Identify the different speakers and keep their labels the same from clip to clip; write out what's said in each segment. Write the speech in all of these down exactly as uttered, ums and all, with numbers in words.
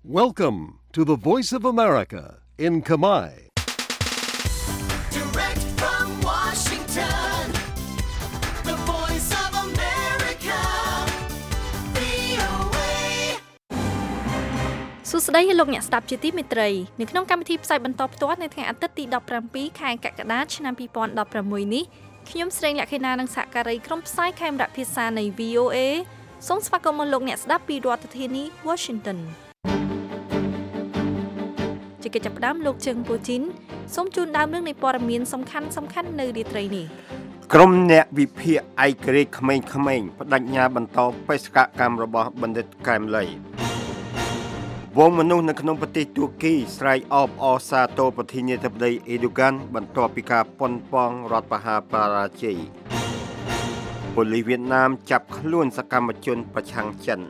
Speaker 1: Welcome to the Voice of America in Khmer.
Speaker 2: Direct from Washington, the Voice of America, វី អូ เอ
Speaker 3: សួស្តីលោកអ្នកស្ដាប់ជាទីមេត្រីនៅក្នុងកម្មវិធីផ្សាយបន្តផ្ទាល់នៅថ្ងៃអាទិត្យទីដប់ប្រាំពីរខែកក្កដាឆ្នាំពីរពាន់ដប់ប្រាំមួយនេះខ្ញុំស្រីលក្ខិណានិងសហការីក្រុមផ្សាយខេមរៈភាសានៃ វី អូ เอ សូមស្វាគមន៍លោកអ្នកស្ដាប់ពីរដ្ឋធានី Washington ជាកិច្ចចាប់ផ្ដើមលោកជើងពូជីនសូមជូនដើមរឿងនៃព័ត៌មានសំខាន់សំខាន់នៅរាត្រីនេះ
Speaker 4: ក្រុមអ្នកវិភាគឯករាជ្យក្មេងៗបដិញ្ញាបន្តបេសកកម្មរបស់បណ្ឌិតកែមលីវងមនុស្សនៅក្នុងប្រទេសទួរគីស្រែកអបអរសាទរប្រធានាធិបតីអេឌូហ្គានបន្ទាប់ពីការប៉ុនប៉ងរដ្ឋប្រហារបរាជ័យប៉ូលីសវៀតណាមចាប់ខ្លួនសកម្មជនប្រឆាំងចិន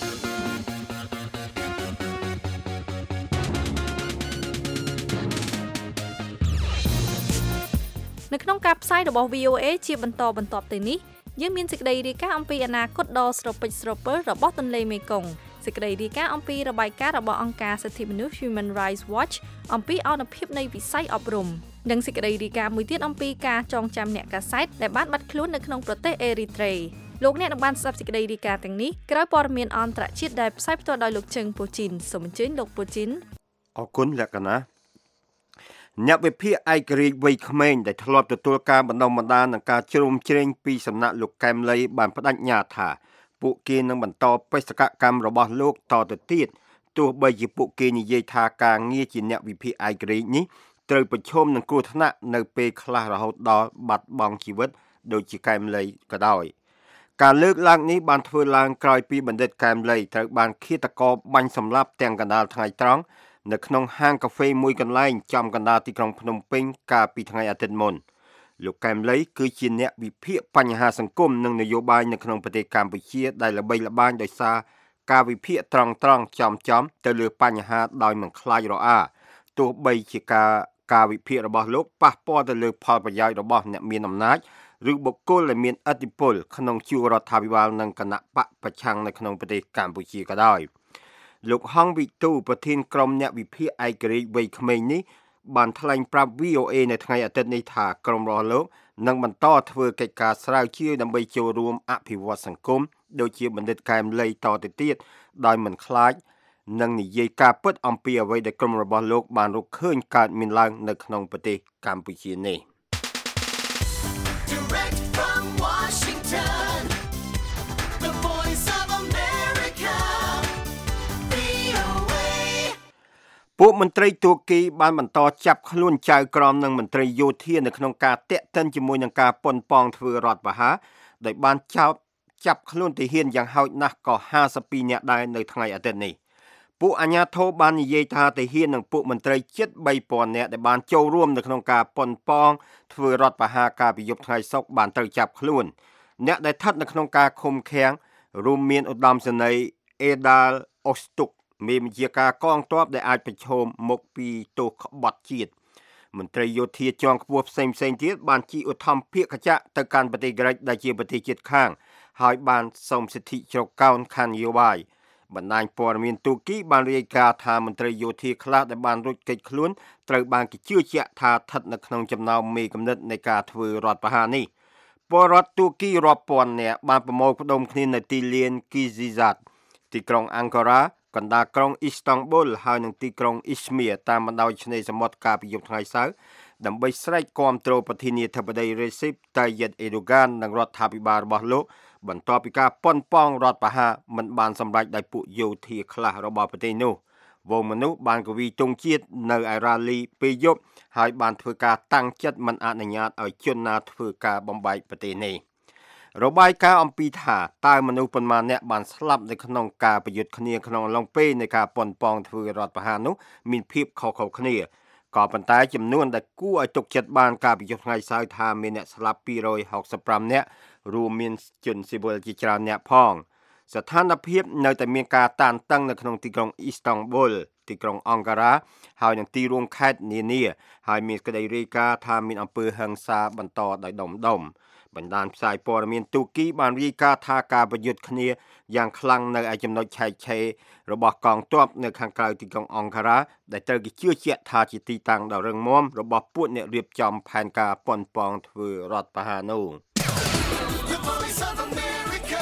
Speaker 3: នៅក្នុងការផ្សាយរបស់ វី អូ เอ ជាបន្តបន្ទាប់ទៅនេះយើងមានសេចក្តីរាយការណ៍អំពីអនាគតដ៏ស្រពេចស្រពិលរបស់ទន្លេមេគង្គសេចក្តីរាយការណ៍អំពីរបាយការណ៍របស់អង្គការសិទ្ធិមនុស្ស Human Rights Watch អំពីអនុភាពនៃវិស័យអប់រំនិងសេចក្តីរាយការណ៍មួយទៀតអំពីការចងចាំអ្នកកាសែតដែលបានបាត់ខ្លួននៅក្នុងប្រទេសអេរីត្រេលោកអ្នកនឹងបានស្ដាប់សេចក្តីរាយការណ៍ទាំងនេះក្រោយព័ត៌មានអន្តរជាតិដែលផ្សាយផ្ទាល់ដោយលោកជើងពូជីនសូមអញ្ជើញលោកពូជីន
Speaker 4: អរគុណលក្ខណៈអ្នកវិភាគឯករាជ្យវ័យក្មេងដែលធ្លាប់ទទួលការបណ្ដុំបណ្ដាលនឹងការជ្រោមជ្រែងពីសំណាក់លោកកែមលីបានបដិញ្ញាថាពួកគេនឹងបន្តបេសកកម្មរបស់លោកតទៅទៀតទោះបីជាពួកគេនិយាយថាការងារជាអ្នកវិភាគឯករាជ្យនេះត្រូវប្រឈមនឹងគ្រោះថ្នាក់នៅពេលខ្លះរហូតដល់បាត់បង់ជីវិតដូចជាកែមលីក៏ដោយការលើកឡើងនេះបានធ្វើឡើងក្រោយពីបណ្ឌិតកែមលីត្រូវបានឃាតករបាញ់សម្លាប់ទាំងកណ្ដាលថ្ងៃត្រង់នៅក្នុងហាងកាហ្វេមួយកន្លែងចំកណ្ដាលទីក្រុងភ្នំពេញកាលពីថ្ងៃអាទិត្យមុនលោកកែមលីគឺជាអ្នកវិភាគបញ្ហាសង្គមនិងនយោបាយនៅក្នុងប្រទេសកម្ពុជាដែលល្បីល្បាញដោយសារការវិភាគត្រង់ត្រង់ចំចំទៅលើបញ្ហាដោយមិនខ្លាចរអាទោះបីជាការការវិភាគរបស់លោកប៉ះពាល់ទៅលើផលប្រយោជន៍របស់អ្នកមានអំណាចឬបុគ្គលដែលមានឥទ្ធិពលក្នុងជួររដ្ឋាភិបាលនិងគណៈបកប្រឆាំងនៅក្នុងប្រទេសកម្ពុជាក៏ដោយលោកហងវិទូប្រធានក្រុមអ្នកវិភាគឯករាជ្យវ័យក្មេងនេះបានថ្លែងប្រាប់ វី អូ เอ នៅថ្ងៃអាទិត្យនេះថាក្រុមរបស់លោកនឹងបន្តធ្វើកិច្ចការស្រាវជ្រាវដើម្បីចូលរួមអភិវឌ្ឍសង្គមដូចជាបណ្ឌិតកែមលីតទៅទៀតដោយមិនខ្លាចនិងនិយាយការពិតអំពីអ្វីដែលក្រុមរបស់លោកបានរកឃើញកើតមានឡើងនៅក្នុងប្រទេសកម្ពុជានេះ
Speaker 2: Direct from Washington, the Voice of America, វី អូ เอ
Speaker 4: ពួកមន្ត្រីទួរគីបានបន្តចាប់ខ្លួនចៅក្រមនិងមន្ត្រីយោធានៅក្នុងការតាក់ទិនជាមួយនឹងការប៉ុនប៉ងធ្វើរដ្ឋប្រហារដោយបានចោទចាប់ខ្លួនទាហានយ៉ាងហោចណាស់ក៏ห้าสิบពីរនាក់ដែរនៅថ្ងៃអាទិត្យនេះពួកអាជ្ញាធរបាននិយាយថាទាហាននិងពួកមន្ត្រីជិតបីពាន់នាក់ដែលបានចូលរួមនៅក្នុងការប៉ុនប៉ងធ្វើរដ្ឋប្រហារកាលពីយប់ថ្ងៃសុក្របានត្រូវចាប់ខ្លួនអ្នកដែលស្ថិតនៅក្នុងការឃុំឃាំងរួមមានឧត្តមសេនីយ៍អេដាលអូស្តុកមានវិជាការកងទ័ពដែលអាចប្រឈមមុខពីទោសក្បត់ជាតិមន្ត្រីយោធាជាន់ខ្ពស់ផ្សេងៗទៀតបានជិះឧទ្ធម្ភាគចក្រទៅកាន់ប្រទេសក្រិចដែលជាប្រទេសជិតខាងហើយបានសូមសិទ្ធិជ្រកកោនខាងនយោបាយបណ្ដាញព័ត៌មានទូគីបានរាយការណ៍ថាមន្ត្រីយោធាខ្លះដែលបានរួចគេចខ្លួនត្រូវបានគេជឿជាក់ថាស្ថិតនៅក្នុងចំណោមមេកំណត់នៃការធ្វើរដ្ឋប្រហារនេះពលរដ្ឋទូគីរាប់ពាន់នាក់បានប្រមូលផ្ដុំគ្នានៅទីលានគីស៊ីហ្សាតទីក្រុងអង្គការ៉ាកណ្ដាលក្រុងអ៊ីស្តង់ប៊ុលហើយនិងទីក្រុងអ៊ីស្មៀតាមបណ្ដោយឆ្នេរសមុទ្រកាលពីយប់ថ្ងៃសៅរ៍ដើម្បីស្រែកគាំទ្រប្រធានាធិបតីរេស៊ីបតាយិតអេឌូហ្គាននិងរដ្ឋាភិបាលរបស់លោកបន្ទាប់ពីការប៉ុនប៉ងរដ្ឋប្រហារមិនបានសម្រេចដោយពួកយោធាខ្លះរបស់ប្រទេសនោះវងមនុស្សបានកវីទង់ជាតិនៅឯរ៉ាលីពេលយប់ហើយបានធ្វើការតាំងចិត្តមិនអនុញ្ញាតឲ្យជនណាធ្វើការបំបែកប្រទេសនេះរបាយការណ៍អំពីថាតើមនុស្សប៉ុន្មានអ្នកបានស្លាប់នៅក្នុងការប្រយុទ្ធគ្នាក្នុងអំឡុងពេលនៃការប៉ុនប៉ងធ្វើរដ្ឋប្រហារនោះមានភាពខុសៗគ្នាក៏ប៉ុន្តែចំនួនដែលគួរឲ្យទុកចិត្តបានកាលពីយប់ថ្ងៃសៅរ៍ថាមានអ្នកស្លាប់ពីររយហកសិបប្រាំនាក់រួមមានជនស៊ីវិលជាច្រើនអ្នកផងស្ថានភាពនៅតែមានការតានតឹងនៅក្នុងទីក្រុងអ៊ីស្តង់ប៊ុលទីក្រុងអង្គការ៉ាហើយនឹងទីរួមខេត្តនានាហើយមានក្តីរាយការណ៍ថាមានអំពើហិង្សាបន្តដោយដុំដុំបណ្ដាញផ្សាយព័ត៌មានទូគីបានរាយការណ៍ថាការប្រយុទ្ធគ្នាយ៉ាងខ្លាំងនៅឯចំណុចឆែកឆេររបស់កងទ័ពនៅខាងក្រៅទីក្រុងអង្ការ៉ាដែលត្រូវគេជឿជាក់ថាជាទីតាំងដ៏រឹងមាំរបស់ពួកអ្នករៀបចំផែនការប៉ុនប៉ងធ្វើរដ្ឋប្រហារនោះ
Speaker 2: The voice of America.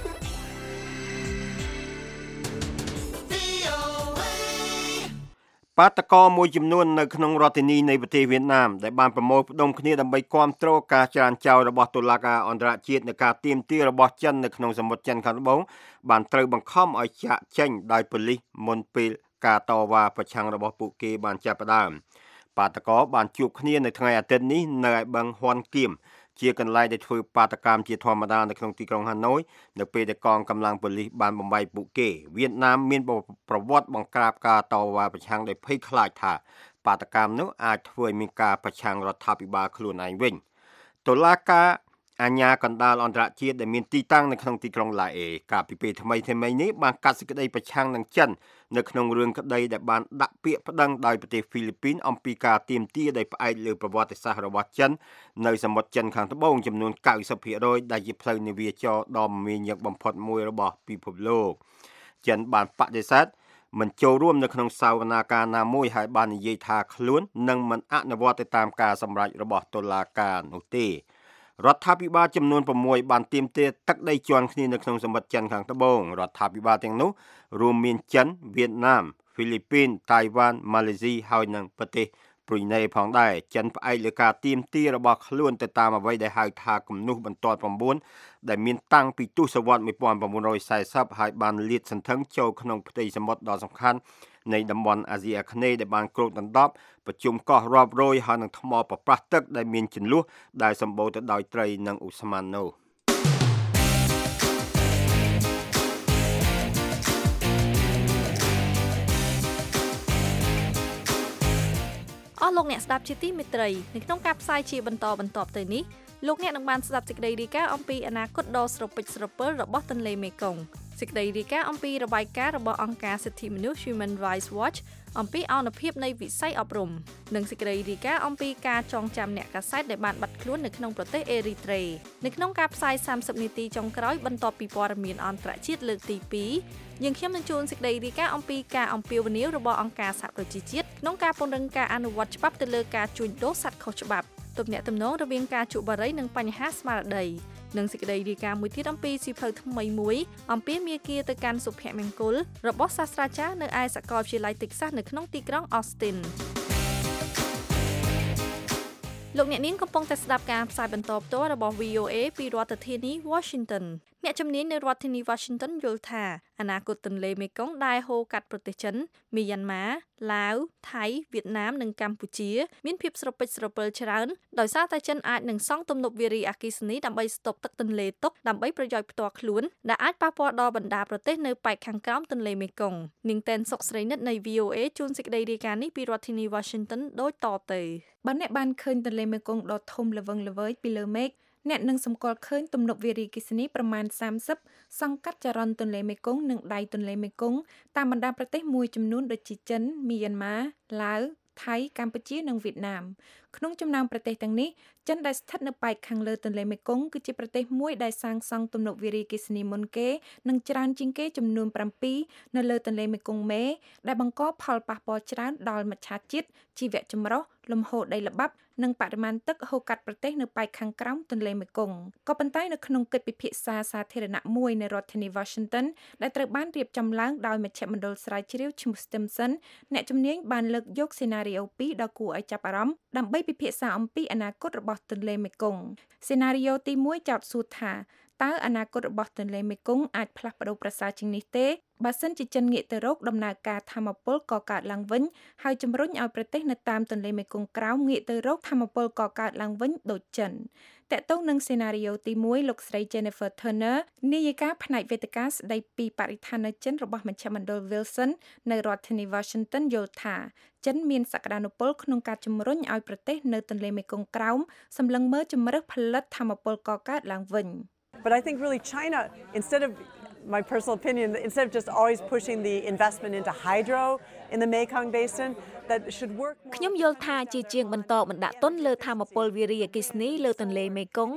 Speaker 2: វី អូ เอ
Speaker 4: បាតកោមួយចំនួននៅក្នុងរដ្ឋធានីនៃប្រទេសវៀតណាមដែលបានប្រមូលផ្ដុំគ្នាដើម្បីគាំទ្រការចរាចរណ៍របស់តុលាការអន្តរជាតិនៃការទាមទាររបស់ចិននៅក្នុងសមុទ្រចិនខាងត្បូងបានត្រូវបង្ខំឲ្យចាកចេញដោយប៉ូលីសមុនពេលការតវ៉ាប្រឆាំងរបស់ពួកគេបានចាប់ផ្ដើមបាតកោបានជួបគ្នានៅថ្ងៃអាទិត្យនេះនៅឯបឹងហ៊ុនគៀមជាកន្លែងដែលធ្វើបាតកម្មជាធម្មតានៅក្នុងទីក្រុងហាណូយនៅពេលដែលកងកម្លាំងប៉ូលីសបានបំបីពួកគេវៀតណាមមានប្រវត្តិបង្ក្រាបការតវ៉ាប្រឆាំងដោយភ័យខ្លាចថាបាតកម្មនោះអាចធ្វើឲ្យមានការប្រឆាំងរដ្ឋាភិបាលខ្លួនឯងវិញតុលាការអាជ្ញាកណ្ដាលអន្តរជាតិដែលមានទីតាំងនៅក្នុងទីក្រុងឡាអេកាលពីពេលថ្មីថ្មីនេះបានកាត់សេចក្តីប្រឆាំងនឹងចិននៅក្នុងរឿងក្តីដែលបានដាក់ពាក្យប្តឹងដោយប្រទេសហ្វីលីពីនអំពីការទាមទារដោយផ្អែកលើប្រវត្តិសាស្ត្ររបស់ចិននៅសមុទ្រចិនខាងត្បូងចំនួន 九十ភាគរយ ដែលជាផ្លូវនាវាចរដ៏មមាញឹកបំផុតមួយរបស់ពិភពលោកចិនបានបដិសេធមិនចូលរួមនៅក្នុងសវនាការណាមួយហើយបាននិយាយថាខ្លួននឹងមិនអនុវត្តទៅតាមការសម្រេចរបស់តុលាការនោះទេរដ្ឋាភិបាលចំនួន ៦ បានទាមទារទឹកដីជាន់គ្នានៅក្នុងសមុទ្រចិនខាងត្បូងរដ្ឋាភិបាលទាំងនោះរួមមានចិនវៀតណាមហ្វីលីពីនតៃវ៉ាន់ម៉ាឡេស៊ីហើយនិងប្រទេសព្រុយណេផងដែរចិនផ្អែកលើការទាមទាររបស់ខ្លួនទៅតាមអ្វីដែលហៅថាគំនូសបន្ទាត់៩ដែលមានតាំងពីទសវត្សរ៍một nghìn chín trăm四mươiហើយបានលាតសន្ធឹងចូលក្នុងផ្ទៃសមុទ្រដ៏សំខាន់នៃតំបន់អាស៊ីអាគ្នេយ៍ដែលបានគ្របដណ្ដប់ប្រជុំកោះរាប់រយហើយនឹងថ្មប្រប្រាស់ទឹកដែលមានជន្លោះដែលសម្បូរទៅដោយត្រីនិងឧស្ម័ននោះ
Speaker 3: អស់លោកអ្នកស្ដាប់ជាទីមេត្រីនៅក្នុងការផ្សាយជាបន្តបន្ទាប់ទៅនេះលោកអ្នកនឹងបានស្ដាប់សេចក្តីរាយការណ៍អំពីអនាគតដ៏ស្រពេចស្រពិលរបស់ទន្លេមេគង្គសេចក្តីរាយការណ៍អំពីរបាយការណ៍របស់អង្គការសិទ្ធិមនុស្ស Human Rights Watch អំពីអនុភាពនៃវិស័យអប់រំនិងសេចក្តីរាយការណ៍អំពីការចងចាំអ្នកកាសែតដែលបានបាត់ខ្លួននៅក្នុងប្រទេសអេរីត្រេនៅក្នុងការផ្សាយសាមសិបនាទីចុងក្រោយបន្ទាប់ពីព័ត៌មានអន្តរជាតិលើកទីពីរយើងខ្ញុំនឹងជួនសេចក្តីរាយការណ៍អំពីការអំពាវនាវរបស់អង្គការសហប្រជាជាតិក្នុងការពង្រឹងការអនុវត្តច្បាប់ទៅលើការជួញដូរសត្វខុសច្បាប់ទំនាក់ទំនងរវាងការជក់បារីនិងបញ្ហាស្មារតីនិងសេចក្តីរាយការណ៍មួយទៀតអំពីសៀវភៅថ្មីមួយអំពីមាគ៌ាទៅកាន់សុភមង្គលរបស់សាស្ត្រាចារ្យនៅឯសាកលវិទ្យាល័យ Texas នៅក្នុងទីក្រុង Austin លោកអ្នកនាងកំពុងតែស្ដាប់ការផ្សាយបន្តផ្ទាល់របស់ វី អូ เอ ពីរដ្ឋធានី Washington អ្នកជំនាញនៅរដ្ឋធានី Washington យល់ថាអនាគតទន្លេមេគង្គដែលហូរកាត់ប្រទេសចិនមីយ៉ាន់ម៉ាឡាវថៃវៀតណាមនិងកម្ពុជាមានភាពស្រពេចស្រពិលច្រើនដោយសារតែចិនអាចនឹងសង់ទំនប់វារីអគ្គិសនីដើម្បីស្តុបទឹកទន្លេទុកដើម្បីប្រយោជន៍ផ្ទាល់ខ្លួនដែលអាចប៉ះពាល់ដល់បណ្ដាប្រទេសនៅប៉ែកខាងក្រោមទន្លេមេគង្គនាងតែនសុកស្រីនិតនៃ វី អូ เอ ជួនសេចក្តីរាយការណ៍នេះពីរដ្ឋធានី Washington ដូចតទៅបើអ្នកបានឃើញទន្លេមេគង្គដ៏ធំល្វឹងល្វើយពីលើមេឃអ្នកនឹងសម្គាល់ឃើញទំនប់វារីអគ្គិសនីប្រមាណសាមសិបសង្កាត់ចរន្តទន្លេមេគង្គនិងដៃទន្លេមេគង្គតាមបណ្ដាប្រទេសមួយចំនួនដូចជាចិនមីយ៉ាន់ម៉ាឡាវថៃកម្ពុជានិងវៀតណាមក្នុងចំណោមប្រទេសទាំងនេះចិនដែលស្ថិតនៅប៉ែកខាងលើទន្លេមេគង្គគឺជាប្រទេសមួយដែលសាងសង់ទំនប់វារីអគ្គិសនីមុនគេនិងច្រើនជាងគេចំនួនប្រាំពីរនៅលើទន្លេមេគង្គមេដែលបង្កផលប៉ះពាល់ច្រើនដល់មច្ឆជាតិជីវៈចម្រុះលំហូរដីល្បាប់និងបរិមាណទឹកហូរកាត់ប្រទេសនៅប៉ែកខាងក្រោមទន្លេមេគង្គក៏ប៉ុន្តែនៅក្នុងកិច្ចពិភាក្សាសាធារណៈមួយនៅរដ្ឋធានី Washington ដែលត្រូវបានរៀបចំឡើងដោយមជ្ឈមណ្ឌលស្រាវជ្រាវឈ្មោះ Stimson អ្នកជំនាញបានលើកយកសេណារីយ៉ូពីរដ៏គួរឲ្យចាប់អារម្មណ៍ដើម្បីពិភាក្សាអំពីអនាគតរបស់ទន្លេមេគង្គសេណារីយ៉ូទីមួយចោទសួរថាតើអនាគតរបស់ទន្លេមេគង្គអាចផ្លាស់ប្ដូរប្រសើរជាងនេះទេបើសិនជាចិនងាកទៅរកដំណើរការថាមពលកកើតឡើងវិញហើយជំរុញឲ្យប្រទេសនៅតាមទន្លេមេគង្គក្រោមងាកទៅរកថាមពលកកើតឡើងវិញដូចចិនតកតងនឹងសេណារីយ៉ូទីមួយលោកស្រី Jennifer Turner នាយិកាផ្នែកវេទិកាស្ដីពីបរិស្ថាននៅចិនរបស់មជ្ឈមណ្ឌល Wilson នៅរដ្ឋធានី Washington យល់ថាចិនមានសក្តានុពលក្នុងការជំរុញឲ្យប្រទេសនៅទន្លេមេគង្គក្រោមសម្លឹងមើលជំរើសផលិតថាមពលកកើតឡើងវិញ
Speaker 5: But I think really China, instead of, my personal opinion, instead of just always pushing the investment into hydro in the Mekong Basin, that should work more.
Speaker 6: ខ្ញុំយល់ថាជាជាងបន្តបណ្ដាក់ទុនលើថាមពលវារីអគ្គិសនីលើទន្លេមេគង្គ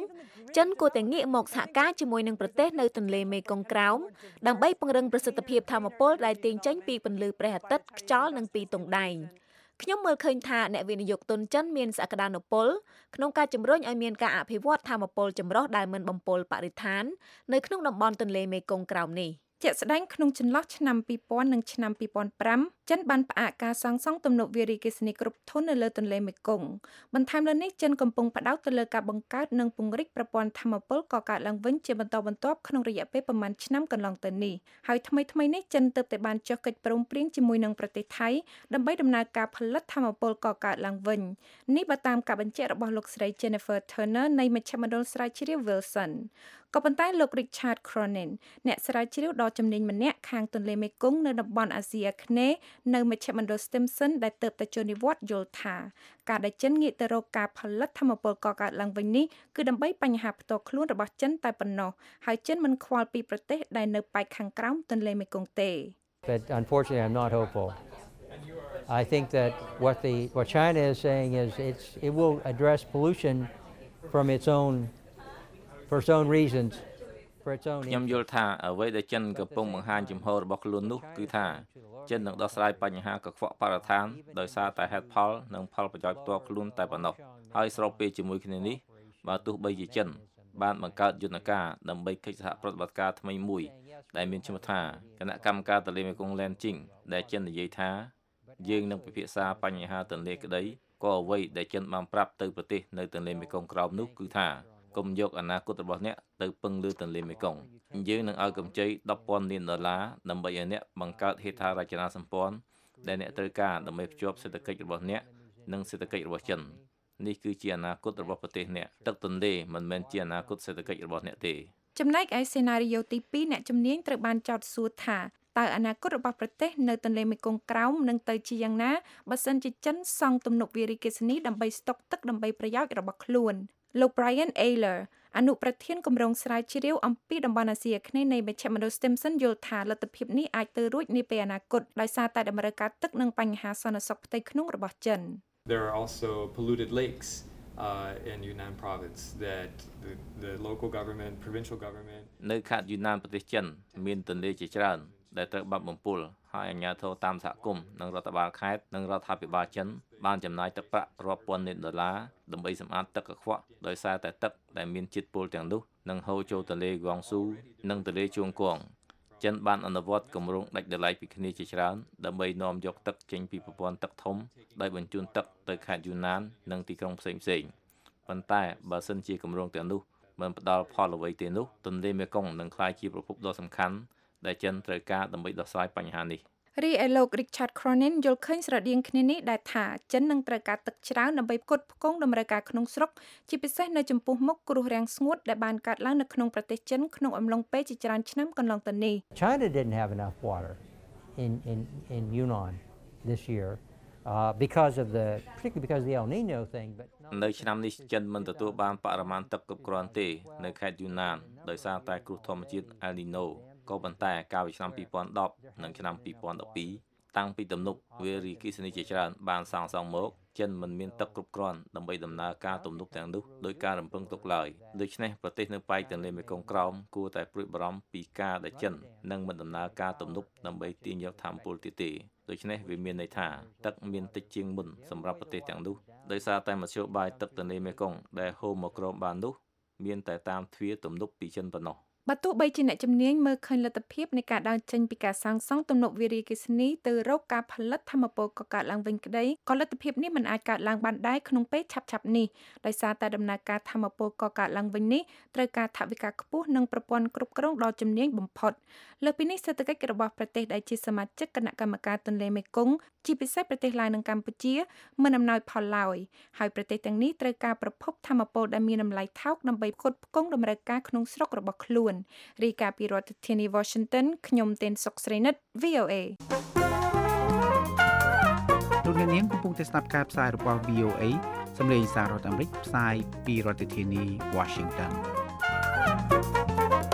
Speaker 6: ចិនគួរតែងាកមកសហការជាមួយនឹងប្រទេសនៅទន្លេមេគង្គក្រោមដើម្បីពង្រឹងប្រសិទ្ធភាពថាមពលដែលទាញចេញពីពន្លឺព្រះអាទិត្យខ្យល់និងពីទង់ដែងខ្ញុំមើលឃើញថាអ្នកវិនិយោគទុនចិនមានសក្តានុពលក្នុងការជំរុញឲ្យមានការអភិវឌ្ឍថាមពលចម្រុះដែលមិនបំពុលបរិស្ថាននៅក្នុងតំបន់ទន្លេមេគង្គក្រោមនេះជាក់ស្ដែងក្នុងចន្លោះឆ្នាំពីរពាន់និងឆ្នាំពីរពាន់ប្រាំចិនបានផ្អាកការសាងសង់ទំនប់វារីអគ្គិសនីគ្រប់ធន់នៅលើទន្លេមេគង្គបន្ថែមលើនេះចិនកំពុងផ្ដោតទៅលើការបង្កើតនិងពង្រីកប្រព័ន្ធថាមពលកកើតឡើងវិញជាបន្តបន្ទាប់ក្នុងរយៈពេលប្រមាណឆ្នាំកន្លងទៅនេះហើយថ្មីថ្មីនេះចិនទើបតែបានចុះកិច្ចព្រមព្រៀងជាមួយនឹងប្រទេសថៃដើម្បីដំណើរការផលិតថាមពលកកើតឡើងវិញនេះបើតាមការបញ្ជាក់របស់លោកស្រី Jennifer Turner នៃមជ្ឈមណ្ឌលស្រាវជ្រាវ Wilsonក៏ប៉ុន្តែលោក Richard Cronin អ្នកស្រាវជ្រាវដ៏ជំនាញម្នាក់ខាងទន្លេមេគង្គនៅតំបន់អាស៊ីអាគ្នេយ៍នៅមជ្ឈមណ្ឌល Stimson ដែលទើបតែចូលនិវត្តន៍យល់ថាការដែលចិនងាកទៅរកការផលិតថាមពលកកើតឡើងវិញនេះគឺដើម្បីបញ្ហាផ្ទាល់ខ្លួនរបស់ចិនតែប៉ុណ្ណោះហើយចិនមិនខ្វល់ពីប្រទេសដែលនៅប៉ែកខាងក្រោមទន្លេមេគង្គទេ
Speaker 7: But unfortunately I'm not hopeful. I think that what the what China is saying is it's it will address pollution from its own for its own reasons for its own
Speaker 8: ខ្ញុំយល់ថាអ្វីដែលចិនកំពុងបង្ហាញចំហរបស់ខ្លួននោះគឺថាចិននឹងដោះស្រាយបញ្ហាកខ្វក់បរិស្ថានដោយសារតែហេតុផលនិងផលប្រយោជន៍ផ្ទាល់ខ្លួនតែប៉ុណ្ណោះហើយស្របពេលជាមួយគ្នានេះបើទោះបីជាចិនបានបង្កើតយន្តការដើម្បីកិច្ចសហប្រតិបត្តិការថ្មីមួយដែលមានឈ្មោះថាគណៈកម្មការទន្លេមេគង្គ Landing ដែលចិននិយាយថាយើងនឹងពិភាក្សាបញ្ហាទន្លេក្តីក៏អ្វីដែលចិនបានប្រាប់ទៅប្រទេសនៅទន្លេមេគង្គក្រោមនោះគឺថាកុំយកអនាគតរបស់អ្នកទៅពឹងលើទន្លេមេគង្គយើងនឹងឲ្យកម្ចីដប់ពាន់លានដុល្លារដើម្បីឲ្យអ្នកបង្កើតហេដ្ឋារចនាសម្ព័ន្ធដែលអ្នកត្រូវការដើម្បីភ្ជាប់សេដ្ឋកិច្ចរបស់អ្នកនិងសេដ្ឋកិច្ចរបស់ចិននេះគឺជាអនាគតរបស់ប្រទេសអ្នកទឹកទន្លេមិនមែនជាអនាគតសេដ្ឋកិច្ចរបស់អ្នកទេ
Speaker 3: ចំណែកឯសេណារីយ៉ូទីពីរអ្នកជំនាញត្រូវបានចោទសួរថាតើអនាគតរបស់ប្រទេសនៅទន្លេមេគង្គក្រោមនឹងទៅជាយ៉ាងណាបើសិនជាចិនសង់ទំនប់វារីអគ្គិសនីដើម្បីស្តុកទឹកដើម្បីប្រយោជន៍របស់ខ្លួនលោក Brian Ayler អនុប្រធានគម្រោងស្រាវជ្រាវអំពីតំបន់អាស៊ីអាគ្នេយ៍នៃមជ្ឈមណ្ឌល Stimson យល់ថាលទ្ធភាពនេះអាចទៅរួចនាពេលអនាគតដោយសារតែតម្រូវការទឹកនិងបញ្ហាសន្តិសុខផ្ទៃក្នុងរបស់ចិន
Speaker 9: There are also polluted lakes uh, in Yunnan province that the, the local government, provincial government
Speaker 8: នៅខេត្តយូណានប្រទេសចិនមានទន្លេជាច្រើនដែលត្រូវបាត់បំពុលហើយអាជ្ញាធរតាមសហគមន៍និងរដ្ឋបាលខេត្តនិងរដ្ឋាភិបាលចិនបានចំណាយទឹកប្រាក់រាប់ពាន់លានដុល្លារដើម្បីសម្អាតទឹកកខ្វក់ដោយសារតែទឹកដែលមានជាតិពុលទាំងនោះនឹងហូរចូលទន្លេហ្វងស៊ូនិងទន្លេជួងគងចិនបានអនុវត្តគម្រោងដាច់ដោយឡែកពីគ្នាជាច្រើនដើម្បីនាំយកទឹកចេញពីប្រព័ន្ធទឹកធំដោយបញ្ជូនទឹកទៅខេត្តយូណាននិងទីក្រុងផ្សេងៗប៉ុន្តែបើសិនជាគម្រោងទាំងនោះមិនផ្ដល់ផលអ្វីទេនោះទន្លេមេគង្គនឹងក្លាយជាប្រភពដ៏សំខាន់ដែលចិនត្រូវការដើម្បីដោះស្រាយបញ្ហានេះ
Speaker 3: រីឯលោក Richard Cronin យល់ឃើញស្រដៀងគ្នានេះដែលថាចិននឹងត្រូវការទឹកច្រើនដើម្បីផ្គត់ផ្គង់តម្រូវការក្នុងស្រុកជាពិសេសនៅចំពោះមុខគ្រោះរាំងស្ងួតដែលបានកើតឡើងនៅក្នុងប្រទេសចិនក្នុងអំឡុងពេលជាច្រើនឆ្នាំកន្លងទៅនេះ
Speaker 7: China didn't have enough water in in in Yunnan this year uh, because of the particularly because of the El Nino thing but
Speaker 8: នៅឆ្នាំនេះចិនមិនទទួលបានបរិមាណទឹកគ្រប់គ្រាន់ទេនៅខេត្តយូណានដោយសារតែគ្រោះធម្មជាតិ El Ninoក៏ប៉ុន្តែកាលពីឆ្នាំពីរពាន់ដប់និងឆ្នាំពីរពាន់ដប់ពីរតាំងពីទំនប់វារីអគ្គិសនីជាច្រើនបានសាងសង់មកចិនមិនមានទឹកគ្រប់គ្រាន់ដើម្បីដំណើរការទំនប់ទាំងនោះដោយការរំពឹងទុកឡើយដូច្នេះប្រទេសនៅប៉ែកទន្លេមេគង្គក្រោមគួរតែព្រួយបារម្ភពីការដែលចិននឹងមិនដំណើរការទំនប់ដើម្បីទាញយកថាមពលទៀតទេដូច្នេះវាមានន័យថាទឹកមានតិចជាងមុនសម្រាប់ប្រទេសទាំងនោះដោយសារតែមធ្យោបាយទឹកទន្លេមេគង្គដែលហូរមកក្រោមបាននោះមានតែតាមទ្វារទំនប់ពីចិនប៉ុណ្ណោះ
Speaker 3: បើទោះបីជាអ្នកជំនាញមើលឃើញលទ្ធភាពនៃការដើរចេញពីការសាងសង់ទំនប់វារីអគ្គិសនីទៅរកការផលិតថាមពលកកើតឡើងវិញក្តីក៏លទ្ធភាពនេះមិនអាចកើតឡើងបានដែរក្នុងពេលឆាប់ៗនេះដោយសារតែដំណើរការថាមពលកកើតឡើងវិញនេះត្រូវការថវិកាខ្ពស់និងប្រព័ន្ធគ្រប់គ្រងដ៏ជំនាញបំផុតលើពីនេះសេដ្ឋកិច្ចរបស់ប្រទេសដែលជាសមាជិកគណៈកម្មការទន្លេមេគង្គជាពិសេសប្រទេសឡាវនិងកម្ពុជាមិនអំណោយផលឡើយហើយប្រទេសទាំងនេះត្រូវការប្រភពថាមពលដែលមានតម្លៃថោកដើម្បីផ្គត់ផ្គង់តម្រូវការក្នុងស្រុករបស់ខ្លួនរីកាពីរដ្ឋធានី Washington ខ្ញុំទេនសុកស្រីនិត V O A
Speaker 10: លោកអ្នកនាងកំពុងតែស្ដាប់ការផ្សាយរបស់ V O A សម្លេងសាររដ្ឋអាមេរិកផ្សាយពីរដ្ឋធានី Washington
Speaker 3: រ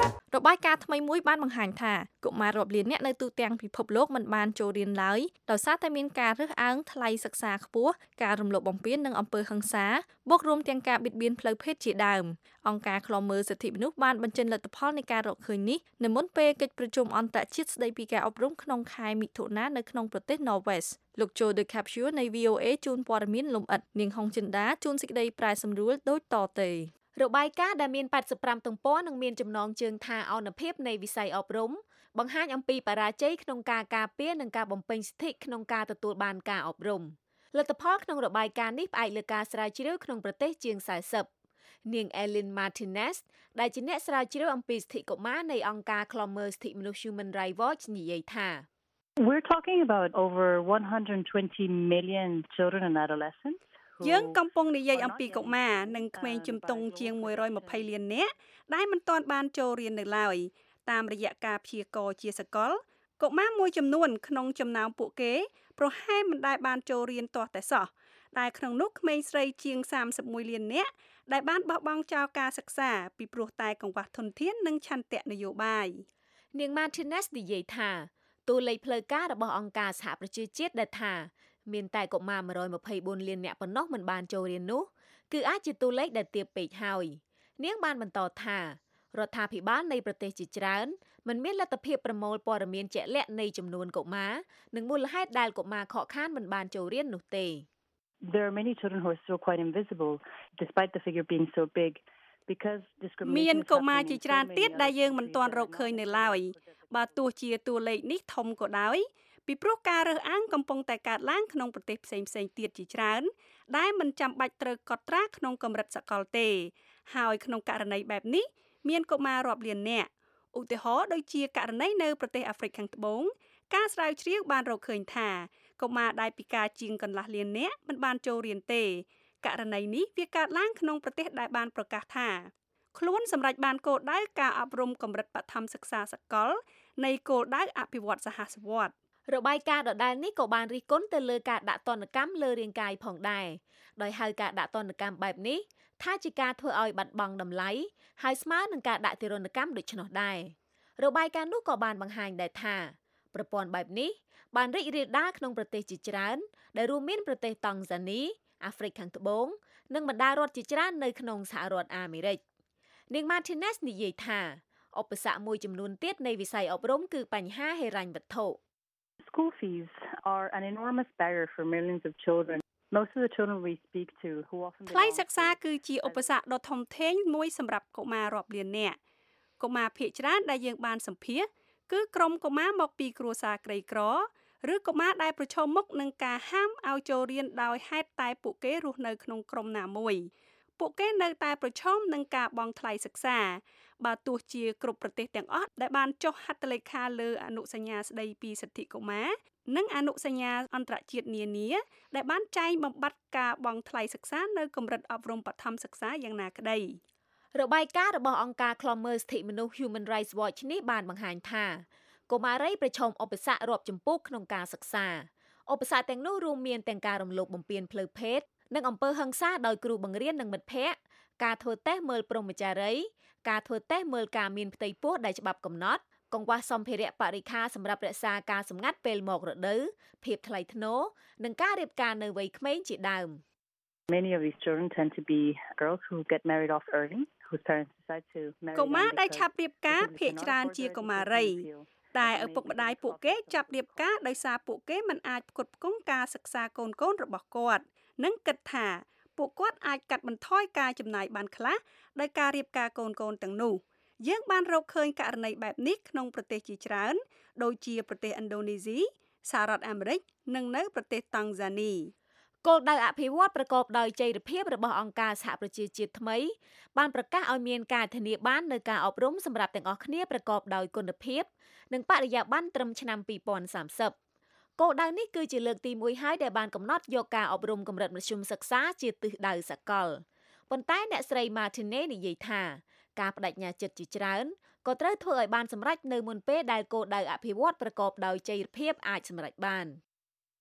Speaker 3: បាយការណ៍ថ្មីមួយបានបង្ហាញថាកុមាររាប់លានអ្នកនៅទូទាំងពិភពលោកមិនបានចូលរៀនឡើយដោយសារតែមានការរើសអើងថ្លៃសិក្សាខ្ពស់ការរំលោភបំពាននិងអំពើហិង្សាបូករួមទាំងការបៀតបៀនផ្លូវភេទជាដើមអង្គការឃ្លាំមើលសិទ្ធិមនុស្សបានបញ្ចេញលទ្ធផលនៃការរកឃើញនេះនៅមុនពេលកិច្ចប្រជុំអន្តរជាតិស្តីពីការអប់រំក្នុងខែមិថុនានៅក្នុងប្រទេស Norway លោក Joe De Capsule នៃ V O A ជូនព័ត៌មានលម្អិតនាងហុងចិន្តាជូនសេចក្តីប្រែសម្រួលដូចតទៅ
Speaker 6: របាយការណ៍ដែលមានប៉ាត់សិបប្រាំទំព័រនិងមានចំណងជើងថាអនុភាពនៃវិស័យអប់រំបង្ហាញអំពីបរាជ័យក្នុងការការពារនិងការបំពេញសិទ្ធិក្នុងការទទួលបានការអប់រំលទ្ធផលក្នុងរបាយការណ៍នេះផ្អែកលើការស្រាវជ្រាវក្នុងប្រទេសជាងสี่สิบនាង Ellen Martinez ដែលជាអ្នកស្រាវជ្រាវអំពីសិទ្ធិកុមារនៃអង្គការឃ្លាំមើលសិទ្ធិមនុស្ស Human Rights Watch និយាយថា
Speaker 11: We're talking about over one hundred twenty million children and adolescents
Speaker 12: យើងកំពុងនិយាយអំពីកុមារនិងក្មេងជំទង់ជាងone hundred twentyលាននាក់ដែលមិនទាន់បានចូលរៀននៅឡើយតាមរយៈការព្យាករណ៍ជាសកលកុមារមួយចំនួនក្នុងចំណោមពួកគេប្រហែលមិនដែលបានចូលរៀនទាស់តែសោះដែលក្នុងនោះក្មេងស្រីជាងthirty-oneលាននាក់ដែលបានបោះបង់ចោលការសិក្សាពីព្រោះតែកង្វះធនធាននិងឆន្ទៈនយោបាយ
Speaker 6: នាង Martinez និយាយថាតួលេខផ្លូវការរបស់អង្គការសហប្រជាជាតិដែលថាមានតែកុមារone hundred twenty-fourលាននាក់ប៉ុណ្ណោះមិនបានចូលរៀននោះគឺអាចជាតួលេខដែលទាបពេកហើយនាងបានបន្តថារដ្ឋាភិបាលនៃប្រទេសជាច្រើនមិនមានលទ្ធភាពប្រមូលព័ត៌មានជាក់លាក់នៃចំនួនកុមារនិងមូលហេតុដែលកុមារខកខានមិនបានចូលរៀននោះទេ
Speaker 11: There are many children who are still quite invisible despite the figure being so big because discrimination
Speaker 12: មានកុមារជាច្រើនទៀតដែលយើងមិនទាន់រកឃើញនៅឡើយបើទោះជាតួលេខនេះធំក៏ដោយពីព្រោះការរើសអើងកំពុងតែកើតឡើងក្នុងប្រទេសផ្សេងៗទៀតជាច្រើនដែលមិនចាំបាច់ត្រូវកត់ត្រាក្នុងកម្រិតសកលទេហើយក្នុងករណីបែបនេះមានកុមាររាប់លាននាក់ឧទាហរណ៍ដូចជាករណីនៅប្រទេសអាហ្វ្រិកខាងត្បូងការស្រាវជ្រាវបានរកឃើញថាកុមារដែលពិការជាងកន្លះលាននាក់មិនបានចូលរៀនទេករណីនេះវាកើតឡើងក្នុងប្រទេសដែលបានប្រកាសថាខ្លួនសម្រេចបានគោលដៅការអប់រំកម្រិតបឋមសិក្សាសកលនៃគោលដៅអភិវឌ្ឍសហសវត្ត
Speaker 6: របាយការណ៍ដដែលនេះក៏បានរិះគន់ទៅលើការដាក់ទណ្ឌកម្មលើរាងកាយផងដែរដោយហៅការដាក់ទណ្ឌកម្មបែបនេះថាជាការធ្វើឲ្យបាត់បង់តម្លៃហើយស្មើនឹងការដាក់ទារុណកម្មដូច្នោះដែររបាយការណ៍នោះក៏បានបង្ហាញដែរថាប្រព័ន្ធបែបនេះបានរីករាលដាលក្នុងប្រទេសជាច្រើនដែលរួមមានប្រទេសតង់ហ្សានីអាហ្វ្រិកខាងត្បូងនិងបណ្ដារដ្ឋជាច្រើននៅក្នុងសហរដ្ឋអាមេរិកនាង Martinez និយាយថាឧបសគ្គមួយចំនួនទៀតនៃវិស័យអប់រំគឺបញ្ហាហិរញ្ញវត្ថុ
Speaker 11: School fees are an enormous barrier for millions of children. Most of the children we speak to who often
Speaker 12: ថ្លៃសិក្សាគឺជាឧបសគ្គដ៏ធំធេងមួយសម្រាប់កុមាររាប់លាននាក់កុមារភាគច្រើនដែលយើងបានសម្ភាសន៍គឺក្រុមកុមារមកពីគ្រួសារក្រីក្រឬកុមារដែលប្រឈមមុខនឹងការហាមឲ្យចូលរៀនដោយហេតុតែពួកគេរស់នៅក្នុងក្រុមណាមួយពួកគេនៅតែប្រឈមនឹងការបង់ថ្លៃសិក្សាបើទោះជាគ្រប់ប្រទេសទាំងអស់ដែលបានចុះហត្ថលេខាលើអនុសញ្ញាស្តីពីសិទ្ធិកុមារនិងអនុសញ្ញាអន្តរជាតិនានាដែលបានចែងបំបត្តិការបង់ថ្លៃសិក្សានៅកម្រិតអប់រំបឋមសិក្សាយ៉ាងណាក្តី
Speaker 6: របាយការណ៍របស់អង្គការឃ្លាំមើលសិទ្ធិមនុស្ស Human Rights Watch នេះបានបង្ហាញថាកុមារីប្រឈមឧបសគ្គរាប់ចំពោះក្នុងការសិក្សាឧបសគ្គទាំងនោះរួមមានទាំងការរំលោភបំពានផ្លូវភេទនិងអំពើហិង្សាដោយគ្រូបង្រៀននិងមិត្តភ័ក្តិការធ្វើតេស្តមើលព្រហ្មចារីយ៍ការធ្វើតេស្តមើលការមានផ្ទៃពោះដែលច្បាប់កំណត់កង្វះសម្ភារៈបរិក្ខារសម្រាប់រក្សាការសម្ងាត់ពេលមករដូវភាពថ្លៃថ្នូរនិងការរៀបការនៅវ័យក្មេងជាដើម
Speaker 11: Many of these children tend to be girls who get married off early whose parents decide to marry
Speaker 12: កុមារដែលឆាប់រៀបការភាគច្រើនជាកុមារីតែឪពុកម្ដាយពួកគេចាប់រៀបការដោយសារពួកគេមិនអាចផ្គត់ផ្គង់ការសិក្សាកូនៗរបស់គាត់និងគិតថាពួកគាត់អាចកាត់បន្ថយការចំណាយបានខ្លះដោយការរៀបការកូនៗទាំងនោះយើងបានរកឃើញករណីបែបនេះក្នុងប្រទេសជាច្រើនដូចជាប្រទេសឥណ្ឌូនេស៊ីសហរដ្ឋអាមេរិកនិងនៅប្រទេសតង់ហ្សានី
Speaker 6: គោលដៅអភិវឌ្ឍប្រកបដោយចីរភាពរបស់អង្គការសហប្រជាជាតិថ្មីបានប្រកាសឲ្យមានការធានាបាននូវការអប់រំសម្រាប់ទាំងអស់គ្នាប្រកបដោយគុណភាពនិងបរិយាបន្នត្រឹមឆ្នាំtwo thousand thirtyគោលដៅនេះគឺជាលើកទីមួយហើយដែលបានកំណត់យកការអប់រំកម្រិតមធ្យមសិក្សាជាទិសដៅសកលប៉ុន្តែអ្នកស្រី Martinez និយាយថាការបដិញ្ញាចិត្តជាច្រើនក៏ត្រូវធ្វើឲ្យបានសម្រេចនៅមុនពេលដែលគោលដៅអភិវឌ្ឍប្រកបដោយចីរភាពអាចសម្រេចបាន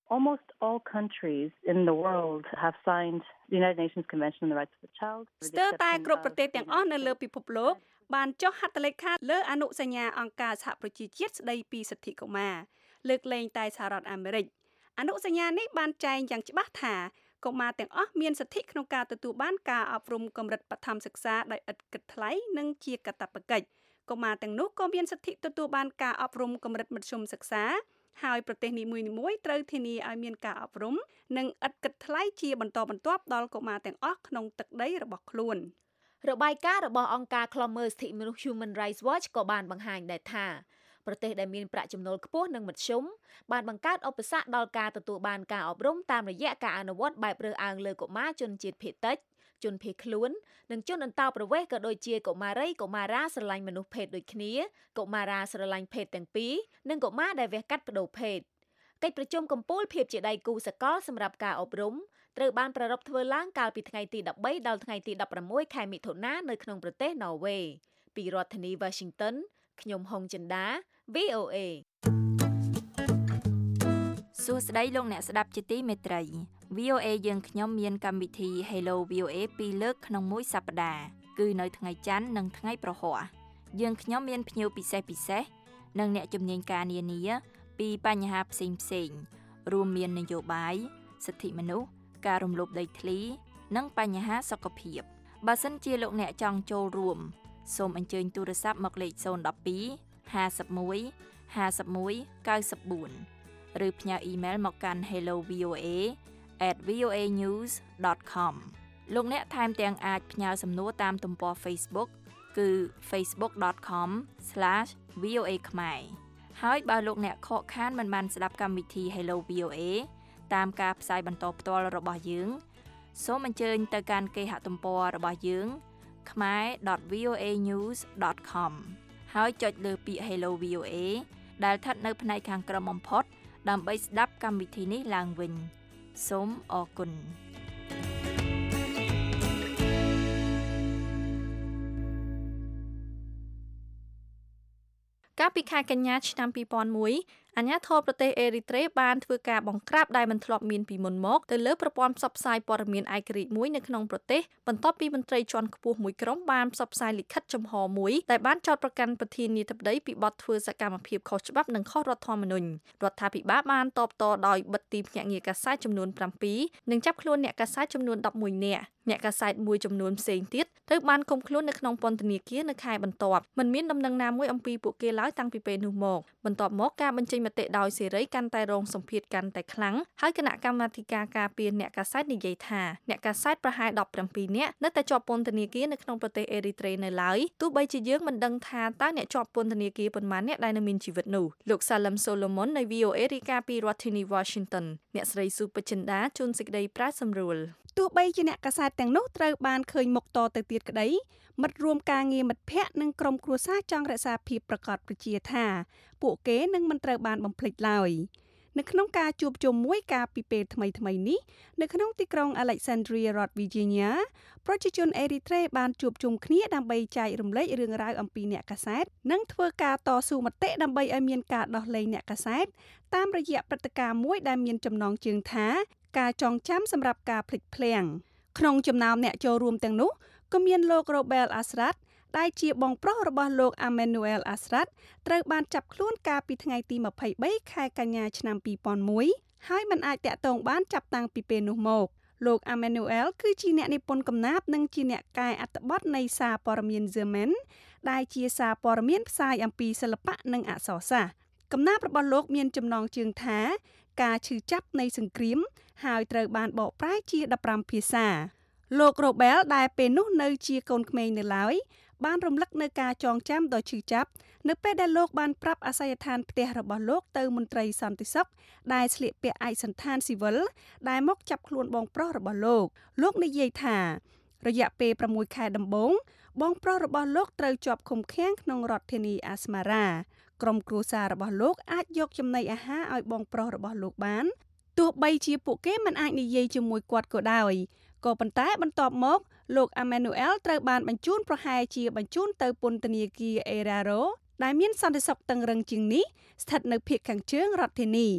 Speaker 11: Almost all countries in the world have signed the United Nations Convention on the Rights of the Child.
Speaker 12: ស្ទើរតែគ្រប់ប្រទេសទាំងអស់នៅលើពិភពលោកបានចុះហត្ថលេខាលើអនុសញ្ញាអង្គការសហប្រជាជាតិស្តីពីសិទ្ធិកុមារលើកលែងតែសហរដ្ឋអាមេរិកអនុសញ្ញានេះបានចែងយ៉ាងច្បាស់ថាកុមារទាំងអស់មានសិទ្ធិក្នុងការទទួលបានការអប់រំកម្រិតបឋមសិក្សាដោយឥតគិតថ្លៃនិងជាកាតព្វកិច្ចកុមារទាំងនោះក៏មានសិទ្ធិទទួលបានការអប់រំកម្រិតមធ្យមសិក្សាហើយប្រទេសនីមួយៗត្រូវធានាឲ្យមានការអប់រំនិងឥតគិតថ្លៃជាបន្តបន្ទាប់ដល់កុមារទាំងអស់ក្នុងទឹកដីរបស់ខ្លួន
Speaker 6: របាយការណ៍របស់អង្គការឃ្លាំមើលសិទ្ធិមនុស្ស Human Rights Watch ក៏បានបង្ហាញដែរថាប្រទេសដែលមានប្រាក់ចំណូលខ្ពស់និងមធ្យមបានបង្កើតឧបសគ្គដល់ការទទួលបានការអប់រំតាមរយៈការអនុវត្តបែបរើសអើងលើកុមារជនជាតិភាគតិចជនភៀសខ្លួននិងជនអន្តោប្រវេសន៍ក៏ដូចជាកុមារីកុមារាស្រឡាញ់មនុស្សភេទដូចគ្នាកុមារាស្រឡាញ់ភេទទាំងពីរនិងកុមារដែលវះកាត់ប្តូរភេទកិច្ចប្រជុំកំពូលភាពជាដៃគូសកលសម្រាប់ការអប់រំត្រូវបានប្រារព្ធធ្វើឡើងកាលពីថ្ងៃទី13ដល់ថ្ងៃទី16ខែមិថុនានៅក្នុងប្រទេសណ័រវេសពីរដ្ឋធានី Washington ខ្ញុំហុងចិន្តា វី អូ អេ
Speaker 13: សួស្តីលោកអ្នកស្ដាប់ជាទីមេត្រី វី អូ អេ យើងខ្ញុំមានកម្មវិធី Hello វី អូ អេ ពីរលើកក្នុងមួយសប្តាហ៍គឺនៅថ្ងៃច័ន្ទនិងថ្ងៃប្រហ័សយើងខ្ញុំមានភ្ញៀវពិសេសពិសេសនិងអ្នកជំនាញការនានាពីបញ្ហាផ្សេងផ្សេងរួមមាននយោបាយសិទ្ធិមនុស្សការរំលោភដីធ្លីនិងបញ្ហាសុខភាពបើសិនជាលោកអ្នកចង់ចូលរួមសូមអញ្ជើញទូរស័ព្ទមកលេខศูนย์ một hai ห้าสิบเอ็ด ห้าสิบเอ็ด เก้าสิบสี่ឬផ្ញើអ៊ីមែលមកកាន់ hello v o a at v o a news dot com លោកអ្នកថែមទាំងអាចផ្ញើសំណួរតាមទំព័រ Facebook គឺ facebook dot com slash v o a ខ្មែរហើយបើលោកអ្នកខកខានមិនបានស្ដាប់កម្មវិធី Hello វី អូ អេ តាមការផ្សាយបន្តផ្ទាល់របស់យើងសូមអញ្ជើញទៅកាន់គេហទំព័ររបស់យើង khmae dot v o a news dot com ហើយចុចលើពាក្យ Hello វី អូ អេ ដែលស្ថិតនៅផ្នែកខាងក្រោមបំផុតដើម្បីស្ដាប់កម្មវិធីនេះឡើងវិញសូមអរគុណកាលពីខែកញ្ញាឆ្នាំពីរពាន់មួយអាជ្ញាធរប្រទេសអេរីត្រេបានធ្វើការបង្ក្រាបដែលមិនធ្លាប់មានពីមុនមកទៅលើប្រព័ន្ធផ្សព្វផ្សាយព័ត៌មានឯករាជ្យមួយនៅក្នុងប្រទេសបន្ទាប់ពីមន្ត្រីជាន់ខ្ពស់មួយក្រុមបានផ្សព្វផ្សាយលិខិតចំហមួយដែលបានចោទប្រកាន់ប្រធានាធិបតីពីបទធ្វើសកម្មភាពខុសច្បាប់និងខុសរដ្ឋធម្មនុញ្ញរដ្ឋាភិបាលបានតបតដោយបិទទីភ្នាក់ងារកាសែតចំនួន7និងចាប់ខ្លួនអ្នកកាសែតចំនួន11នាក់អ្នកកាសែតមួយចំនួនផ្សេងទៀតត្រូវបានឃុំខ្លួននៅក្នុងពន្ធនាគារនៅខែបន្ទាប់មិនមានដំណឹងណាមួយអំពីពួកគេឡើយតាំងពីពេលនោះមកបន្ទាប់មកការបញ្ចេញមតិដោយសេរីកាន់តែរងសម្ពាធកាន់តែខ្លាំងហើយគណៈកម្មាធិការការពារអ្នកកាសែតនិយាយថាអ្នកកាសែតប្រហែល17នាក់នៅតែជាប់ពន្ធនាគារនៅក្នុងប្រទេសអេរីត្រេនៅឡើយទោះបីជាយើងមិនដឹងថាតើអ្នកជាប់ពន្ធនាគារប៉ុន្មានអ្នកដែលនៅមានជីវិតនោះលោក Salam Solomon នៃ វី អូ អេ រាយការណ៍ពីរដ្ឋធានី Washington អ្នកស្រីស៊ូបចិន្តាជួនសេចក្តីប្រាសម្រួល
Speaker 12: ទោះបីជាអ្នកកាសែតទាំងនោះត្រូវបានឃើញមុខតទៅទៀតក្តីមិត្តរួមការងារមិត្តភ័ក្តិនិងក្រុមគ្រួសារចង់រក្សាភាពប្រាកដប្រជាថាពួកគេនឹងមិនត្រូវបានបំភ្លេចឡើយនៅក្នុងការជួបជុំមួយកាលពីពេលថ្មីៗនេះនៅក្នុងទីក្រុង Alexandria រដ្ឋ Virginia ប្រជាជនអេរីត្រេបានជួបជុំគ្នាដើម្បីចែករំលែករឿងរ៉ាវអំពីអ្នកកាសែតនិងធ្វើការតស៊ូមតិដើម្បីឲ្យមានការដោះលែងអ្នកកាសែតតាមរយៈព្រឹត្តិការណ៍មួយដែលមានចំណងជើងថាការចងចាំសម្រាប់ការភ្លេចភ្លាំងក្នុងចំណោមអ្នកចូលរួមទាំងនោះក៏មានលោក Robert Asrat ដែលជាបងប្រុសរបស់លោក Emmanuel Asrat ត្រូវបានចាប់ខ្លួនកាលពីថ្ងៃទី23ខែកញ្ញាឆ្នាំពីរពាន់មួយហើយមិនអាចតាក់ទងបានចាប់តាំងពីពេលនោះមកលោក Emmanuel គឺជាអ្នកនិពន្ធកំណាព្យនិងជាអ្នកកែអត្ថបទនៃសារព័ត៌មាន Zeman ដែលជាសារព័ត៌មានផ្សាយអំពីសិល្បៈនិងអក្សរសាស្ត្រកំណាព្យរបស់លោកមានចំណងជើងថាការឈឺចាប់នៃសង្គ្រាមហើយត្រូវបានបកប្រែជាដប់ប្រាំភាសាលោក Robert ដែលពេលនោះនៅជាកូនក្មេងនៅឡើយបានរំលឹកនៅការចងចាំដ៏ឈឺចាប់នៅពេលដែលលោកបានប្រាប់អាសយដ្ឋានផ្ទះរបស់លោកទៅមន្ត្រីសន្តិសុខដែលស្លៀកពាក់ឯកសណ្ឋានស៊ីវិលដែលមកចាប់ខ្លួនបងប្រុសរបស់លោកលោកនិយាយថារយៈពេលប្រាំមួយខែដំបូងបងប្រុសរបស់លោកត្រូវជាប់ឃុំឃាំងក្នុងរដ្ឋធានីអាស្មារ៉ាក្រុមគ្រួសាររបស់លោកអាចយកចំណីអាហារឲ្យបងប្រុសរបស់លោកបានទោះបីជាពួកគេមិនអាចនិយាយជាមួយគាត់ក៏ដោយក៏ប៉ុន្តែបន្ទាប់មកលោក Emmanuel ត្រូវបានបញ្ជូនប្រហែលជាបញ្ជូនទៅពន្ធនាគារ Eraro ដែលមានសន្តិសុខតឹងរ៉ឹងជាងនេះស្ថិតនៅភាគខាងជើងរដ្ឋធានី